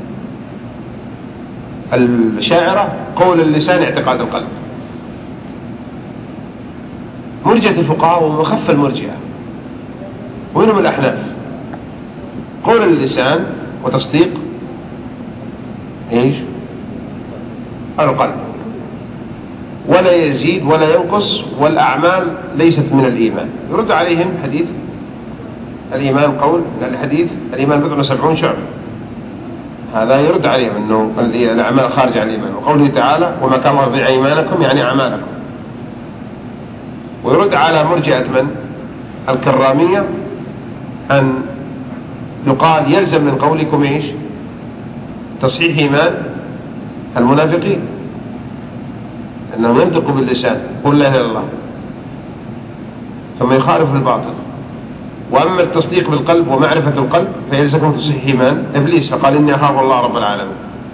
الشاعرة قول اللسان اعتقاد القلب. مرجئة الفقهاء ومخف المرجئة ومنهم الأحناف قول اللسان وتصديق ايش؟ القلب، ولا يزيد ولا ينقص، والأعمال ليست من الإيمان. يرد عليهم حديث الإيمان قول، الحديث الإيمان 70 شعبة، هذا يرد عليهم أنه الأعمال خارج عن الإيمان، وقوله تعالى: وما كان الله يضيع أيمانكم، يعني أعمالكم. ويرد على مرجئة من؟ الكرامية، أن يقال يلزم من قولكم ايش؟ تصحيح إيمان المنافقين، أنهم ينطقوا باللسان قل لا إله إلا الله ثم يخالف الباطل. وأما التصديق بالقلب ومعرفة القلب فيلزمكم تصحيح إيمان إبليس، فقال إني أخاف الله رب العالمين.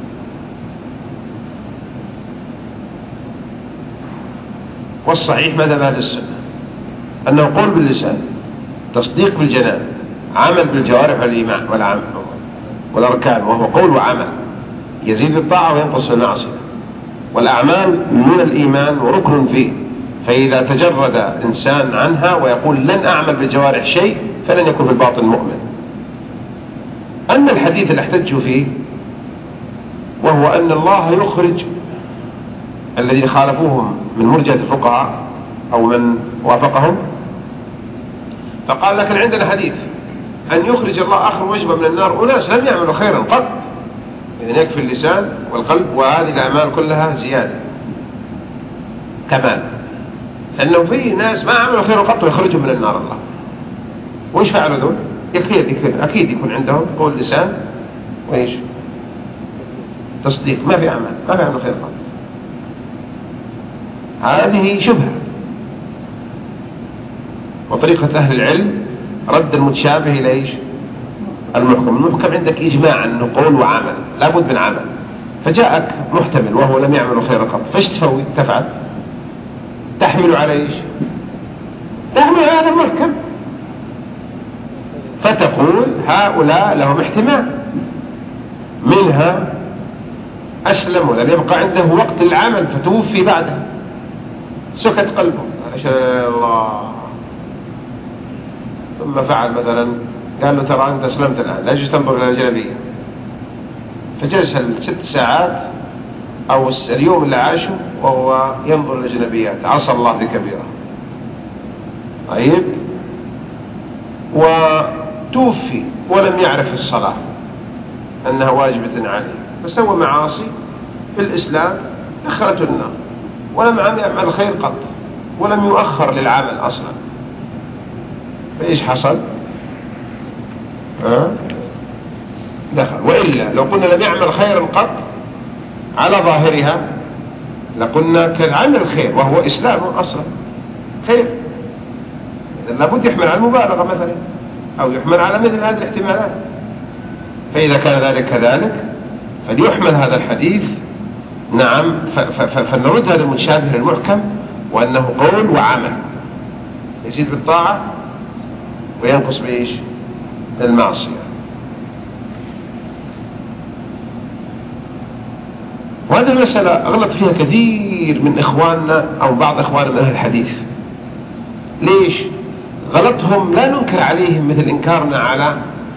والصحيح مذهب أهل السنة أنه قول باللسان، تصديق بالجنان، عمل بالجوارح والإيمان والأركان، وهو قول وعمل يزيد بالطاعة وينقص في المعصية. والأعمال من الإيمان وركن فيه، فإذا تجرد إنسان عنها ويقول لن أعمل بالجوارح شيء فلن يكون في الباطن مؤمن. أما الحديث اللي احتجوا فيه وهو أن الله يخرج الذين خالفوهم من مرجئة الفقهاء أو من وافقهم، فقال لكن عندنا حديث أن يخرج الله آخر وجبة من النار أناس لم يعملوا خيرا قط، إذن يكفي اللسان والقلب وهذه الأعمال كلها زيادة كمان، لأنه في ناس ما عملوا خيرا قط ويخرجوا من النار الله. وإيش فعلوا ذول؟ أكيد يكون عندهم قول لسان وإيش؟ تصديق، ما في أعمال، ما في عمل خير قط. هذه شبهة. وطريقة أهل العلم رد المتشابه إلى إيش؟ المحكم. المحكم عندك إجماع أنه قول وعمل، لابد من عمل، فجاءك محتمل وهو لم يعمل خير قط، فايش تسوي؟ تفعل؟ تحمل على إيش؟ تحمل على هذا المحكم، فتقول هؤلاء لهم احتمال، منها أسلم ولم يبقى عنده وقت العمل فتوفي بعده، سكت قلبه ما شاء الله، ثم فعل مثلا قال له ترى أنت أسلمت الآن لا يجوز تنظر إلى الأجنبية، فجلس 6 ساعات أو اليوم اللي عاشه وهو ينظر إلى الأجنبيات، عصى الله بكبيرة. طيب، وتوفي ولم يعرف الصلاة أنها واجبة عليه، فسوى معاصي في الإسلام دخلته النار، ولم يعمل خير قط ولم يؤخر للعمل أصلا، فإيش حصل؟ دخل. وإلا لو قلنا لم يعمل خيرا قط على ظاهرها لقلنا كان عمل خير وهو إسلام أصلا خير، إذن لابد يحمل على المبالغة مثلا أو يحمل على مثل هذه الاحتمالات. فإذا كان ذلك كذلك فليحمل هذا الحديث نعم، فنرد هذا المتشابه للمحكم، وأنه قول وعمل يزيد بالطاعة وينقص بإيش؟ بالمعصية. وهذه المسألة أغلط فيها كثير من إخواننا أو بعض إخواننا من أهل الحديث. ليش؟ غلطهم لا ننكر عليهم مثل إنكارنا على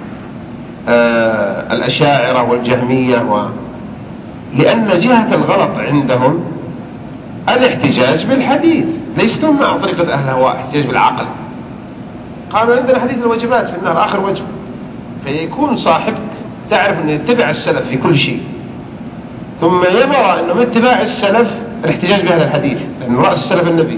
الأشاعرة والجهمية لأن جهة الغلط عندهم الاحتجاج بالحديث، ليس هم مع طريقة أهل الهواء احتجاج بالعقل. قالوا عندنا حديث الواجبات في النار آخر وجب، فيكون صاحبك تعرف أن يتبع السلف في كل شيء، ثم يبرأ أنه من اتباع السلف الاحتجاج بهذا الحديث لأنه رأس السلف النبي،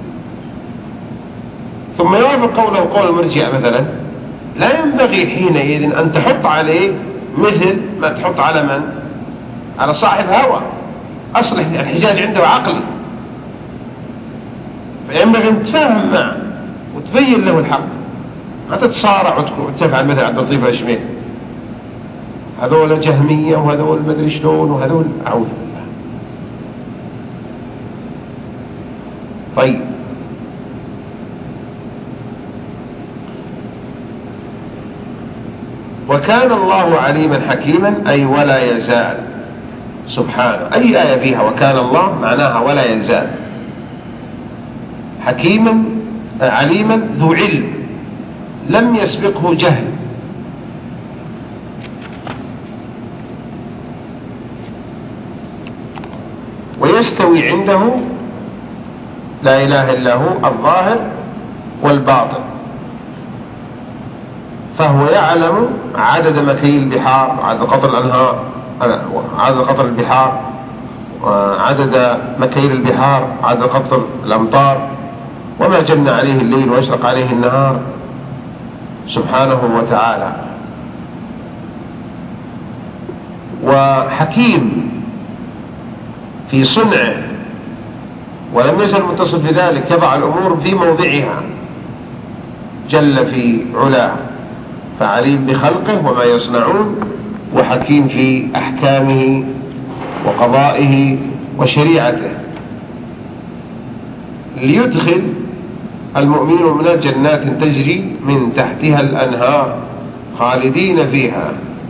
ثم يوافق قوله قول المرجئة مثلا، لا ينبغي حينئذ أن تحط عليه مثل ما تحط على من؟ على صاحب هوى، أصل الحجاج عنده عقلي، فينبغي أن تتفاهم معه وتبين له الحق، ما تتصارع وتفعل مثل عبد اللطيف الأشمير، هذول جهمية وهذول مدري شلون وهذول، أعوذ بالله. طيب، وكان الله عليما حكيما أي ولا يزال سبحانه. أي آية فيها وكان الله معناها ولا يزال، حكيما عليما ذو علم لم يسبقه جهل، ويستوي عنده لا إله إلا هو الظاهر والباطن، فهو يعلم عدد مكاييل البحار، عدد قطر الأنهار، عدد قطر البحار، وعدد مكاييل البحار، عدد قطر الأمطار، وما جن عليه الليل واشرق عليه النهار سبحانه وتعالى. وحكيم في صنعه ولم يزل متصف بذلك، يضع الأمور في موضعها جل في علاه، فعليم بخلقه وما يصنعون، وحكيم في أحكامه وقضائه وشريعته، ليدخل المؤمنين والمؤمنات جنات تجري من تحتها الأنهار خالدين فيها.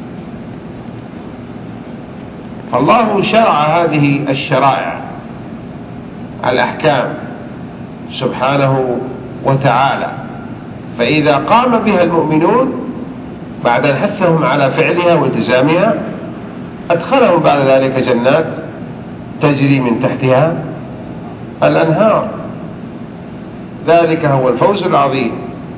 فالله شرع هذه الشرائع الأحكام سبحانه وتعالى، فإذا قام بها المؤمنون بعد أن حثهم على فعلها والتزامها أدخلهم بعد ذلك جنات تجري من تحتها الأنهار. ذلك هو الفوز العظيم،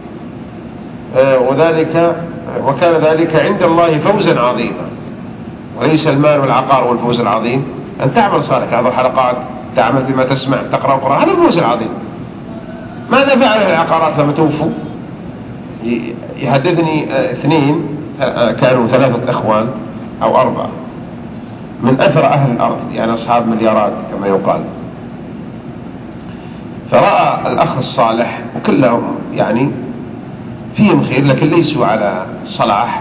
وكان ذلك عند الله فوزا عظيما. وليس المال والعقار والفوز العظيم أن تعمل صالح، تعمل حلقات، تعمل بما تسمع، تقرأ القرآن، هذا الفوز العظيم. ماذا فعل العقارات لما توفوا؟ يحدثني 2 كانوا 3 أخوان أو 4 من أثرى أهل الأرض، يعني أصحاب مليارات كما يقال، فرأى الأخ الصالح وكلهم يعني فيهم خير لكن ليسوا على صلاح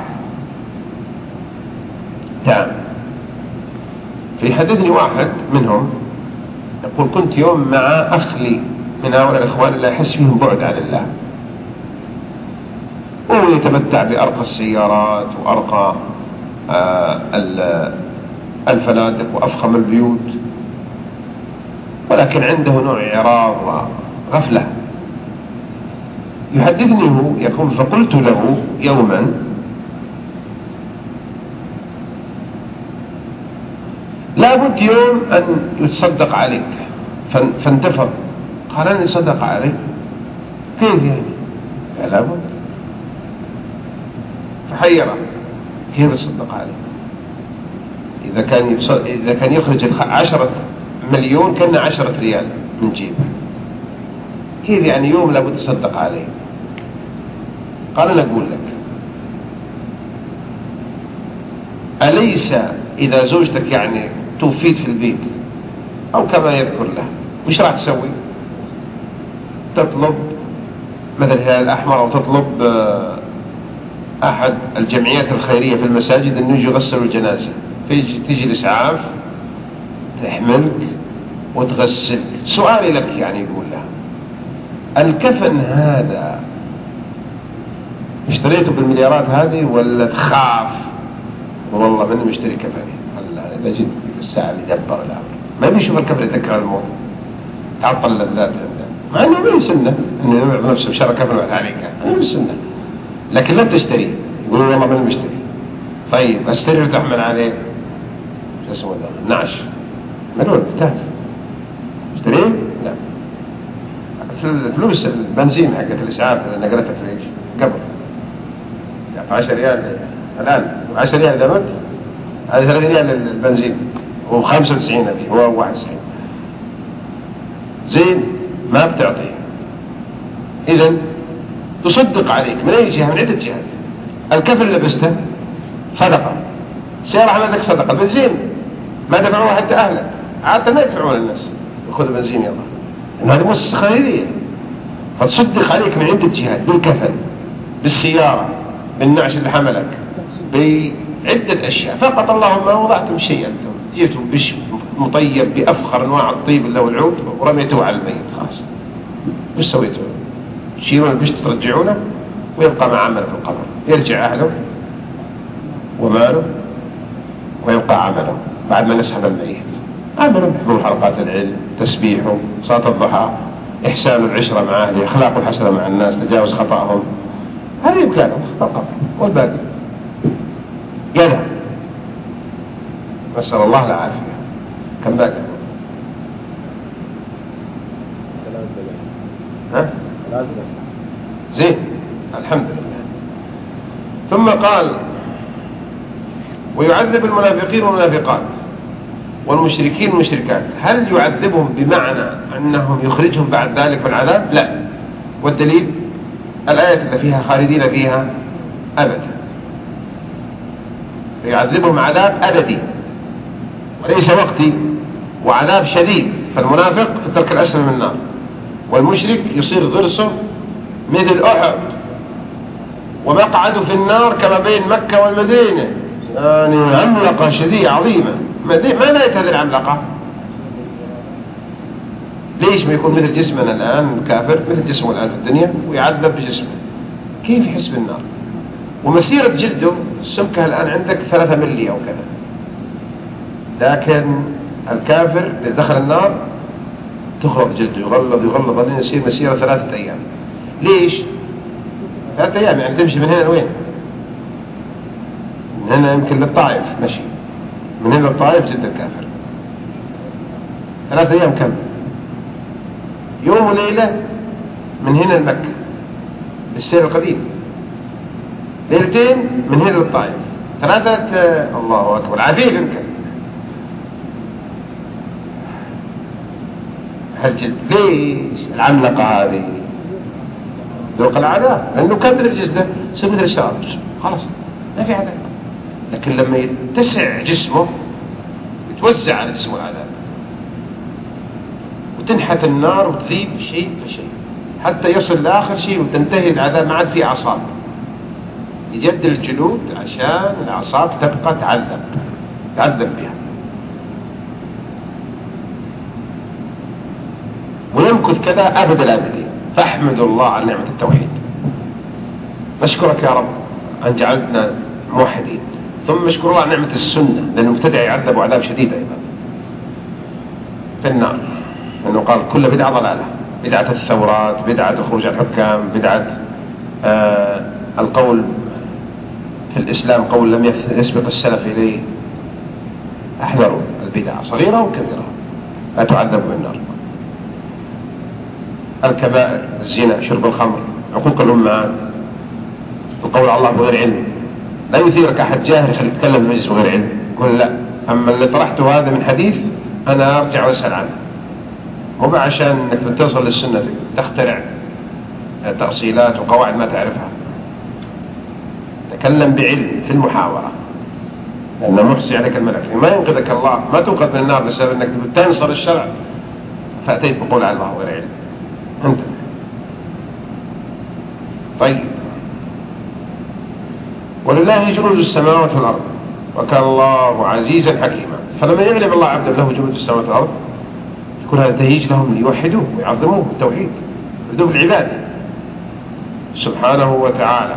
تام. فيحدثني واحد منهم يقول كنت يوم مع أخ لي من هؤلاء الإخوان اللي أحس فيهم بعد عن الله، ويتمتع بأرقى السيارات وأرقى الفنادق وأفخم البيوت، ولكن عنده نوع إعراض وغفلة. يحدثني هو يقول: فقلت له يوما: لابد يوم أن يتصدق عليك. فانتفض قال: أنا صدق عليك؟ كيف يعني؟ قال: لابد. فحيره: كيف يصدق عليك؟ إذا كان يخرج 10 مليون كان 10 ريال من جيبه، كيف يعني يوم لابد تصدق عليه؟ قال: أنا أقول لك: أليس إذا زوجتك يعني توفيت في البيت أو كما يذكر له، وش راح تسوي؟ تطلب مثل الهلال الأحمر أو تطلب أحد الجمعيات الخيرية في المساجد أنه يجي يغسلوا الجنازة، تيجي الإسعاف تحملك وتغسلك. سؤالي لك يعني يقول له: الكفن هذا اشتريته بالمليارات هذه ولا تخاف والله مني مشتري كفني؟ هلا إذا جيت الساعة اللي دبر الأمر ما بيشوف الكفن يذكر الموت، تعطل اللذات، مع أنه ما يسنه أنه يعرض نفسه بشرى كفن وقت عليك، ما يسنه، لكن لا تشتري. يقولوا والله مني مشتري. طيب اشتري وتحمل عليه شو اسمه ده؟ نعش ملون تهف اشتريه؟ لا. الفلوس البنزين حقت الإسعاف اللي نقلتك في ايش؟ قبل يعني 10 ريال الآن 10 ريال إذا مت هذه 3 ريال البنزين هو 95 هذه هو 91 زين ما بتعطيه. إذن تصدق عليك من أي جهة؟ من عدة جهات. الكفن لبسته صدقة، سيارة عملتك صدقة، بنزين ما دفعوها حتى أهلك، عادة ما يدفعون الناس يأخذ بنزين يلا، إن هذه مؤسسة خيرية، فتصدق عليك من عدة جهات: بالكفن، بالسيارة، بالنعش اللي حملك، بعدة أشياء. فقط اللهم ما وضعتم شيئا، جئتم بش مطيب بأفخر أنواع الطيب اللي هو العود ورميته على الميت، خلاص وش سويتوا؟ تشيلون البش ترجعونه ويبقى مع عمله في القبر، يرجع أهله وماله ويبقى عمله بعد ما نسحب الميت، عمله حضور حلقات العلم، تسبيحه، صلاة الضحى، إحسان العشرة مع أهله، أخلاقه الحسنة مع الناس، تجاوز خطأهم، هذه إمكانه فقط، والباقي جنى. نسأل الله العافية. كم باقي؟ ها؟ زين الحمد لله. ثم قال: ويعذب المنافقين والمنافقات والمشركين والمشركات. هل يعذبهم بمعنى أنهم يخرجهم بعد ذلك في العذاب؟ لا. والدليل الآية اللي فيها خالدين فيها أبدا، يعذبهم عذاب أبدي وليس وقتي، وعذاب شديد. فالمنافق في الدرك الأسفل من النار، والمشرك يصير ضرسه مثل أحد، ومقعده في النار كما بين مكة والمدينة، يعني عملقة شديدة عظيمة. ما نهاية هذه العملقة؟ ليش ما يكون مثل جسمنا الآن الكافر، مثل جسمه الآن في الدنيا، ويعذب بجسمه؟ كيف يحس بالنار؟ ومسيرة جلده سمكها الآن عندك 3 ملي أو كذا، لكن الكافر إذا دخل النار تخرج جلده يغلظ بعدين يصير مسيرة 3 أيام. ليش 3 أيام؟ يعني تمشي من هنا لوين؟ من هنا يمكن للطائف مشي، من هنا للطائف جد الكافر 3 أيام. كم؟ يوم وليلة من هنا لمكة بالسير القديم، ليلتين من هنا للطائف، 3 الله أكبر عفيف يمكن. هالجد ليش العملقة هذه؟ ذوق العذاب، لأنه كان مثل جسده يصير مثل الشراب خلاص ما في عذاب. لكن لما يتسع جسمه يتوزع على جسمه العذاب، وتنحت النار وتذيب شيء فشيء حتى يصل لآخر شيء وتنتهي العذاب. ما عاد في أعصاب، يجدل الجلود عشان الأعصاب تبقى تعذب بها، ويمكث كذا أبد الآبدين. فاحمدوا الله على نعمة التوحيد. نشكرك يا رب أن جعلتنا موحدين، ثم نشكر الله نعمة السنة، لأن المبتدع يعذب عذاب شديد أيضا في النار، لأنه قال كل بدعة ضلالة، بدعة الثورات، بدعة خروج الحكام، بدعة القول في الإسلام قول لم يسبق السلف إليه. احذروا البدعة صغيرة وكبيرة لا تعذب بالنار. الكبائر، الزنا، شرب الخمر، عقوق الأمهات، القول على الله بغير علم. لا يثيرك أحد جاهل يخليك تتكلم في المجلس بغير علم، قل لا، أما اللي طرحته هذا من حديث أنا أرجع وأسأل عنه، مو عشان أنك تصل للسنة تخترع تأصيلات وقواعد ما تعرفها. تكلم بعلم في المحاورة، لأنه محصي عليك الملك، ما ينقذك الله، ما تنقذ من النار بسبب أنك تنصر الشرع فأتيت بقول على الله غير علم. أنت طيب. ولله جنود السماوات والأرض وكان الله عزيزا حكيما. فلما يعلم الله عبدا له جنود السماوات والأرض يكون هذا تهيج لهم ليوحدوه ويعظموه بالتوحيد بدون العبادة سبحانه وتعالى.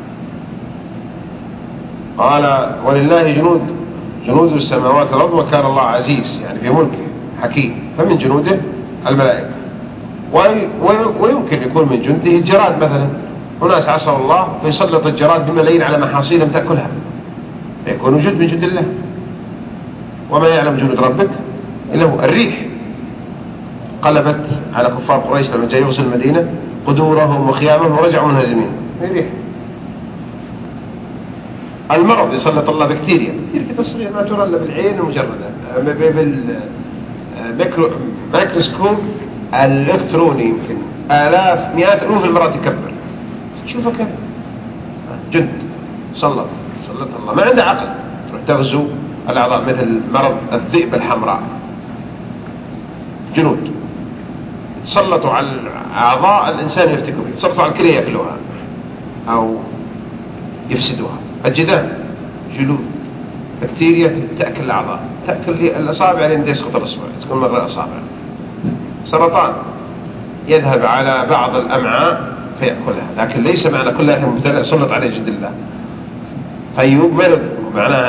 قال ولله جنود السماوات والأرض وكان الله عزيز، يعني في ملكه حكيم. فمن جنوده الملائكة، ويمكن يكون من جنده الجراد مثلا. أناس عصوا الله فيسلط الجراد بملايين على محاصيلهم تأكلها، فيكون جند من جند الله. وما يعلم جنود ربك إلا هو. الريح قلبت على كفار قريش لما جاء يغزو المدينة قدورهم وخيامهم ورجعوا منهزمين. الريح. المرض يسلط الله بكتيريا تصغير ما ترى الا بالعين المجردة، بالميكروسكوب الالكتروني يمكن آلاف مئات ألوف المرات يكبر. شوفه كيف جند سلط الله، ما عنده عقل. تروح تغزو الأعضاء مثل مرض الذئب الحمراء، جنود سلطوا على أعضاء الإنسان يفتكوا فيه، سلطوا على الكلى يأكلوها أو يفسدوها. الجدام جلود بكتيريا تأكل الأعضاء، تأكل الأصابع لين يسقط الأصبع تكون مرة أصابع. سرطان يذهب على بعض الأمعاء فيأكلها، لكن ليس معنى كل هذا مبتلى سلط عليه جد الله. أيوب مرض معناها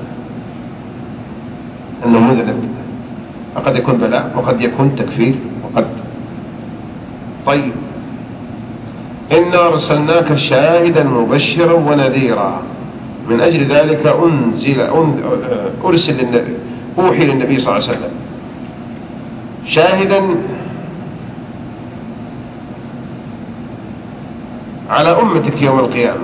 أنه مذنب، فقد يكون بلاء وقد يكون تكفير وقد. طيب إنا أرسلناك شاهدا مبشرا ونذيرا، من أجل ذلك أرسل للنبي، أوحي للنبي صلى الله عليه وسلم شاهدا على أمتك يوم القيامة،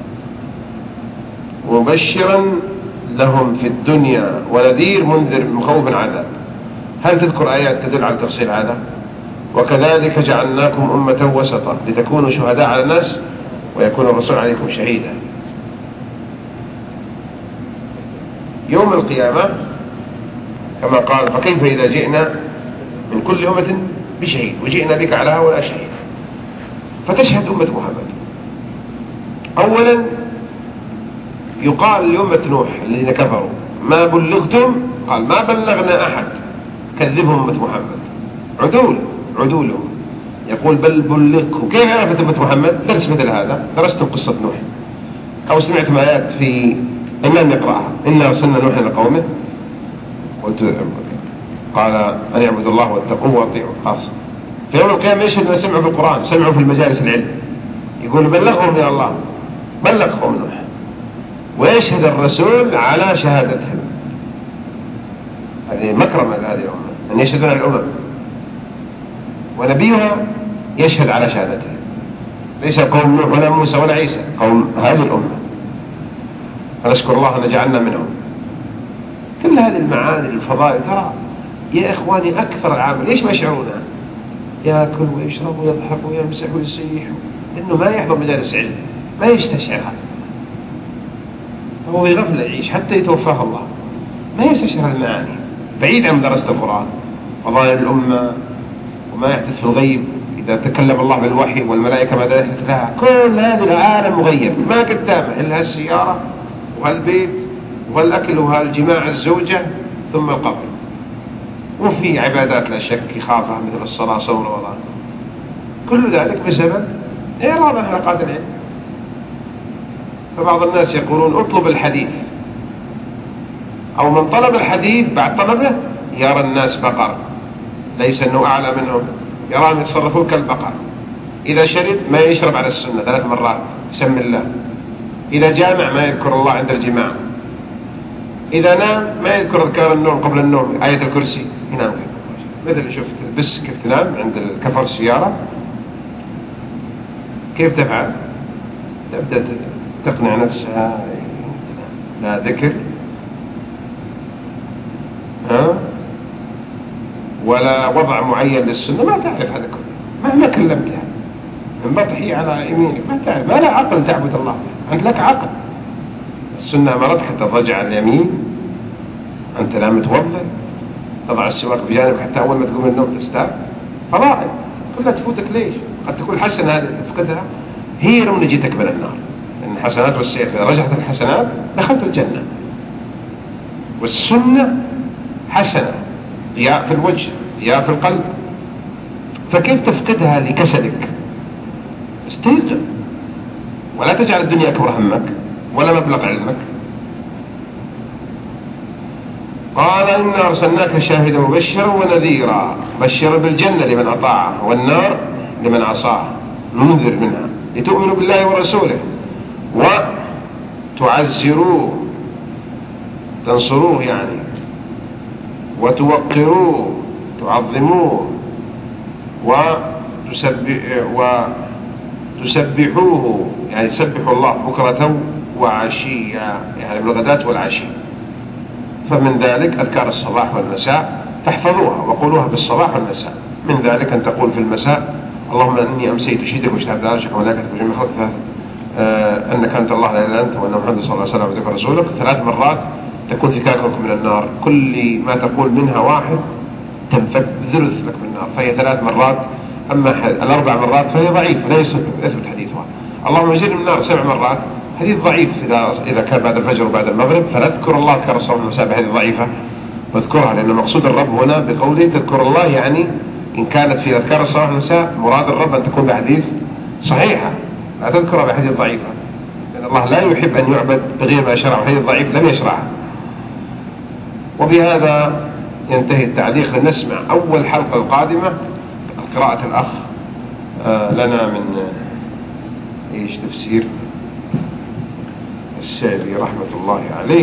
مبشرا لهم في الدنيا ونذير منذر مخوف عذاب. هل تذكر آيات تدل على تفصيل هذا؟ وكذلك جعلناكم أمة وسطا لتكونوا شهداء على الناس ويكون الرسول عليكم شهيدا. يوم القيامة كما قال فكيف إذا جئنا من كل أمة بشهيد وجئنا بك على هؤلاء شهيد. فتشهد أمة محمد. أولا يقال لأمة نوح الذين كفروا ما بلغتم، قال ما بلغنا أحد، كذبهم أمة محمد عدولهم. يقول بل بلغكم. كيف عرفت أمة محمد؟ درس مثل هذا، درستم قصة نوح أو سمعتم آيات في إمام يقرأها إنا أرسلنا نوحا لقومه قال أن يعبدوا الله واتقوه واطيعوا. خاص في يوم القيامة يشهد ما سمعوا في القرآن، سمعوا في المجالس العلم، يقول بلغهم يا الله، بلغهم نوح، ويشهد الرسول على شهادتهم. هذه مكرمة لهذه الأمة أن يشهدون على الأمم، ونبيها يشهد على شهادتهم. ليس قوم نوح ولا موسى ولا عيسى، قوم هذه الأمة. فنشكر الله أن جعلنا منهم. كل هذه المعاني الفضائل ترى يا إخواني أكثر العامل ليش ما يشعرونها؟ يأكل ويشرب ويضحك ويمسح ويسيح، إنه ما يحضر مجالس علم، ما يستشعرها، هو يغفل يعيش حتى يتوفاه الله، ما يستشعر المعاني، بعيد عن دراسة القرآن وظاهر الأمة وما يحدث في الغيب. إذا تكلم الله بالوحي والملائكة ماذا يحدث لها؟ كل هذا العالم مغيب ما قدامه إلا السيارة والبيت والأكل وهالجماع الزوجة ثم القبر. وفي عبادات لا شك يخافها مثل الصلاة صوم رمضان. كل ذلك بسبب إعراض حلقات العلم. فبعض الناس يقولون اطلب الحديث، أو من طلب الحديث بعد طلبه يرى الناس بقر، ليس أنه أعلى منهم، يراهم يتصرفون كالبقر. إذا شرب ما يشرب على السنة 3 مرات بسم الله، إذا جامع ما يذكر الله عند الجماع، إذا نام ما يذكر أذكار النوم قبل النوم، آية الكرسي، ينام كذا مثل اللي شفت بس كيف تنام عند كفر السيارة. كيف تفعل؟ تبدأ تقنع نفسها لا ذكر ولا وضع معين للسنة، ما تعرف هذا كله مهما كلمتها انبطحي على يمينك، ما تعرف، ما لا عقل تعبد الله، أنت لك عقل. السنة أمرتك حتى تضجع على اليمين، أنت لا متوضئ، تضع السواك بجانبك حتى أول ما تقوم من النوم تستاك. فرائض كلها تفوتك ليش؟ قد تكون حسنة هذه تفقدها، هي لو نجيتك من النار، لأن الحسنات والسيئات إذا رجحت الحسنات دخلت الجنة. والسنة حسنة، ضياء في الوجه، ضياء في القلب، فكيف تفقدها لكسلك؟ استيقظ ولا تجعل الدنيا أكبر همك ولا مبلغ علمك. قال إنا أرسلناك شاهدا مبشرا ونذيرا، بشر بالجنة لمن أطاعه والنار لمن عصاه، منذر منها، لتؤمنوا بالله ورسوله وتعزروه، تنصروه يعني، وتوقروه، تعظموه، وتسبحوه يعني تسبحوا الله بكرة وعشيا، يعني بالغداة والعشي. فمن ذلك أذكار الصباح والمساء تحفظوها وقولوها بالصباح والمساء. من ذلك أن تقول في المساء اللهم إني أمسيت أشهدك واشتهدت عرشك وملائكتك وجميع خلقك أنك أنت الله لا إله إلا أنت وأن محمد صلى الله عليه وسلم عبدك ورسولك 3 مرات تكون فكاكك من النار، كل ما تقول منها واحد تنفك ثلث لك من النار، فهي 3 مرات. أما 4 مرات فهي ضعيف لا يثبت حديثها. اللهم اجرني من النار 7 مرات حديث ضعيف إذا كان بعد الفجر وبعد المغرب، فنذكر الله أذكار الصباح والمساء بهذه ضعيفة واذكرها، لأن مقصود الرب هنا بقوله تذكر الله يعني إن كانت في أذكار الصباح والمساء مراد الرب أن تكون بحديث صحيحة، لا تذكرها بحديث ضعيفة، لأن الله لا يحب أن يعبد بغير ما شرع، حديث ضعيف لم يشرعه. وبهذا ينتهي التعليق، لنسمع أول حلقة القادمة قراءة الأخ لنا من تفسير السعدي رحمة الله عليه.